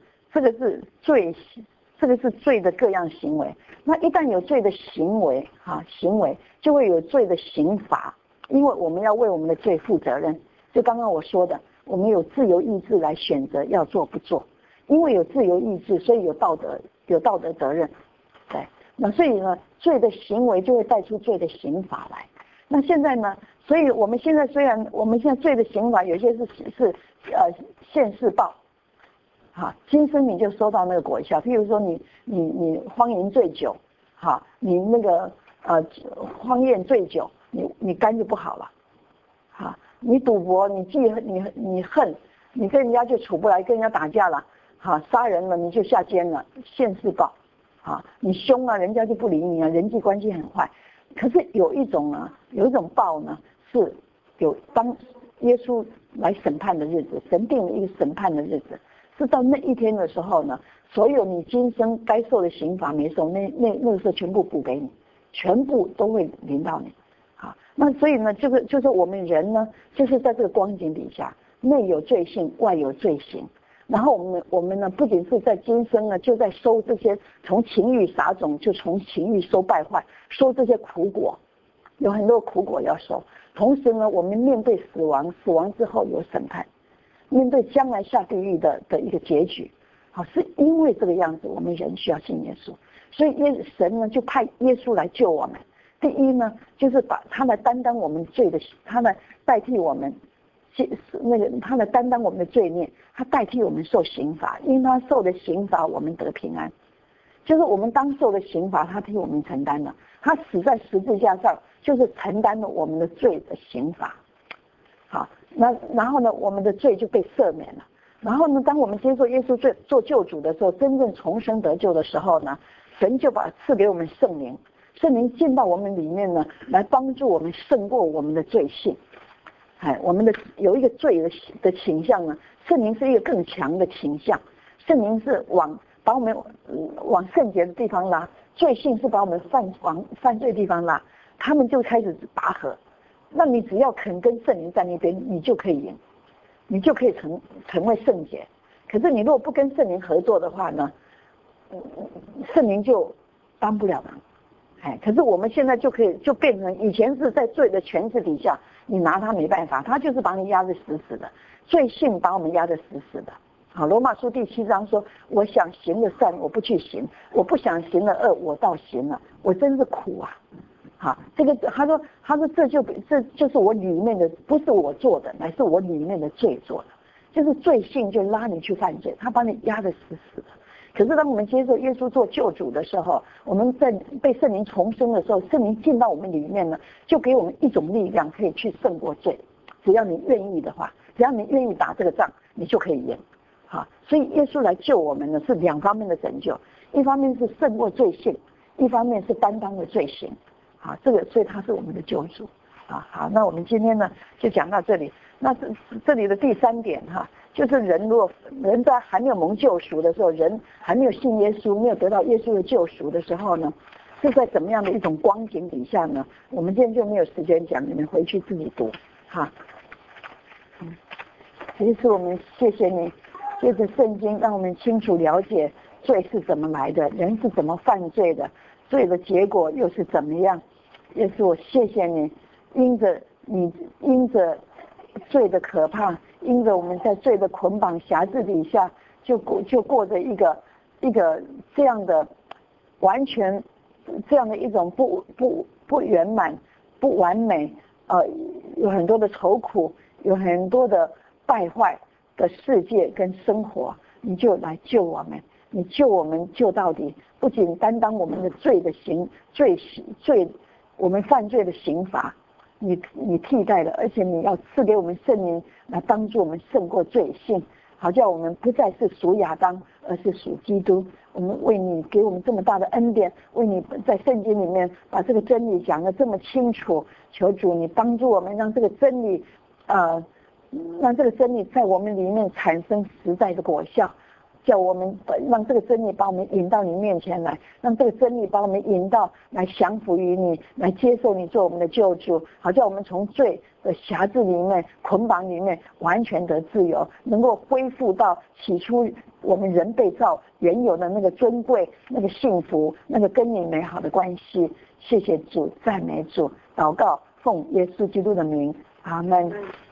罪的各样行为。那一旦有罪的行为就会有罪的刑罚，因为我们要为我们的罪负责任。就刚刚我说的。我们有自由意志来选择要做不做，因为有自由意志，所以有道德责任，对。那所以呢，罪的行为就会带出罪的刑罚来。那现在呢，所以我们现在罪的刑罚有些是现世报，今生你就收到那个果效。譬如说你荒淫醉酒，你那个荒宴醉酒，你肝就不好了。啊，你赌博，你恨，你跟人家就处不来，跟人家打架了，啊，杀人了你就下监了，现世报。啊，你凶啊，人家就不理你啊，人际关系很坏。可是有一种报呢，是有当耶稣来审判的日子，神定了一个审判的日子，是到那一天的时候呢，所有你今生该受的刑罚没受，那个时候全部补给你，全部都会临到你。啊，那所以呢，就是我们人呢，就是在这个光景底下，内有罪性，外有罪行。然后我们呢，不仅是在今生呢，就在收这些从情欲撒种，就从情欲收败坏，收这些苦果，有很多苦果要收。同时呢，我们面对死亡，死亡之后有审判，面对将来下地狱的一个结局。好，是因为这个样子，我们人需要信耶稣，所以神呢就派耶稣来救我们。第一呢，就是把他来担当我们罪的，他来代替我们。他来担当我们的罪孽，他代替我们受刑罚，因为他受的刑罚我们得平安，就是我们当受的刑罚他替我们承担了，他死在十字架上就是承担了我们的罪的刑罚。好，然后呢，我们的罪就被赦免了。然后呢，当我们接受耶稣做救主的时候，真正重生得救的时候呢，神就赐给我们圣灵，圣灵进到我们里面呢，来帮助我们胜过我们的罪性。我们的有一个罪的倾向呢，圣灵是一个更强的倾向，圣灵是把我们往圣洁的地方拉，罪性是把我们往犯罪的地方拉，他们就开始拔河。那你只要肯跟圣灵在那边，你就可以赢，你就可以成为圣洁。可是你如果不跟圣灵合作的话呢，圣灵就帮不了忙。可是我们现在就变成以前是在罪的权势底下，你拿他没办法，他就是把你压得死死的，罪性把我们压得死死的。好，罗马书第7章说，我想行的善我不去行，我不想行的恶我倒行了，我真是苦啊。好，这个他说这就是我里面的，不是我做的，乃是我里面的罪做的，就是罪性就拉你去犯罪，他把你压得死死的。可是当我们接受耶稣做救主的时候，我们在被圣灵重生的时候，圣灵进到我们里面呢，就给我们一种力量，可以去胜过罪。只要你愿意的话，只要你愿意打这个仗，你就可以赢。好，所以耶稣来救我们呢，是两方面的拯救，一方面是胜过罪性，一方面是担当的罪行。好，所以他是我们的救主。好，那我们今天呢就讲到这里。那这里的第3点就是人在还没有蒙救赎的时候，人还没有信耶稣，没有得到耶稣的救赎的时候呢，是在怎么样的一种光景底下呢？我们今天就没有时间讲，你们回去自己读其实我们谢谢你，借着圣经让我们清楚了解罪是怎么来的，人是怎么犯罪的，罪的结果又是怎么样。耶稣，我谢谢你，因着罪的可怕，因着我们在罪的捆绑辖制底下，就过着一个这样的完全这样的一种不圆满、不完美，有很多的愁苦，有很多的败坏的世界跟生活，你就来救我们，你救我们救到底，不仅担当我们的罪我们犯罪的刑罚。你替代了，而且你要赐给我们圣灵来帮助我们胜过罪性，好叫我们不再是属亚当，而是属基督。我们为你给我们这么大的恩典，为你在圣经里面把这个真理讲得这么清楚，求主你帮助我们，让这个真理在我们里面产生实在的果效，叫我们让这个真理把我们引到你面前来，让这个真理把我们引到来降服于你，来接受你做我们的救主，好叫我们从罪的辖制里面、捆绑里面完全得自由，能够恢复到起初我们人被造原有的那个尊贵、那个幸福、那个跟你美好的关系。谢谢主，赞美主，祷告奉耶稣基督的名，阿们。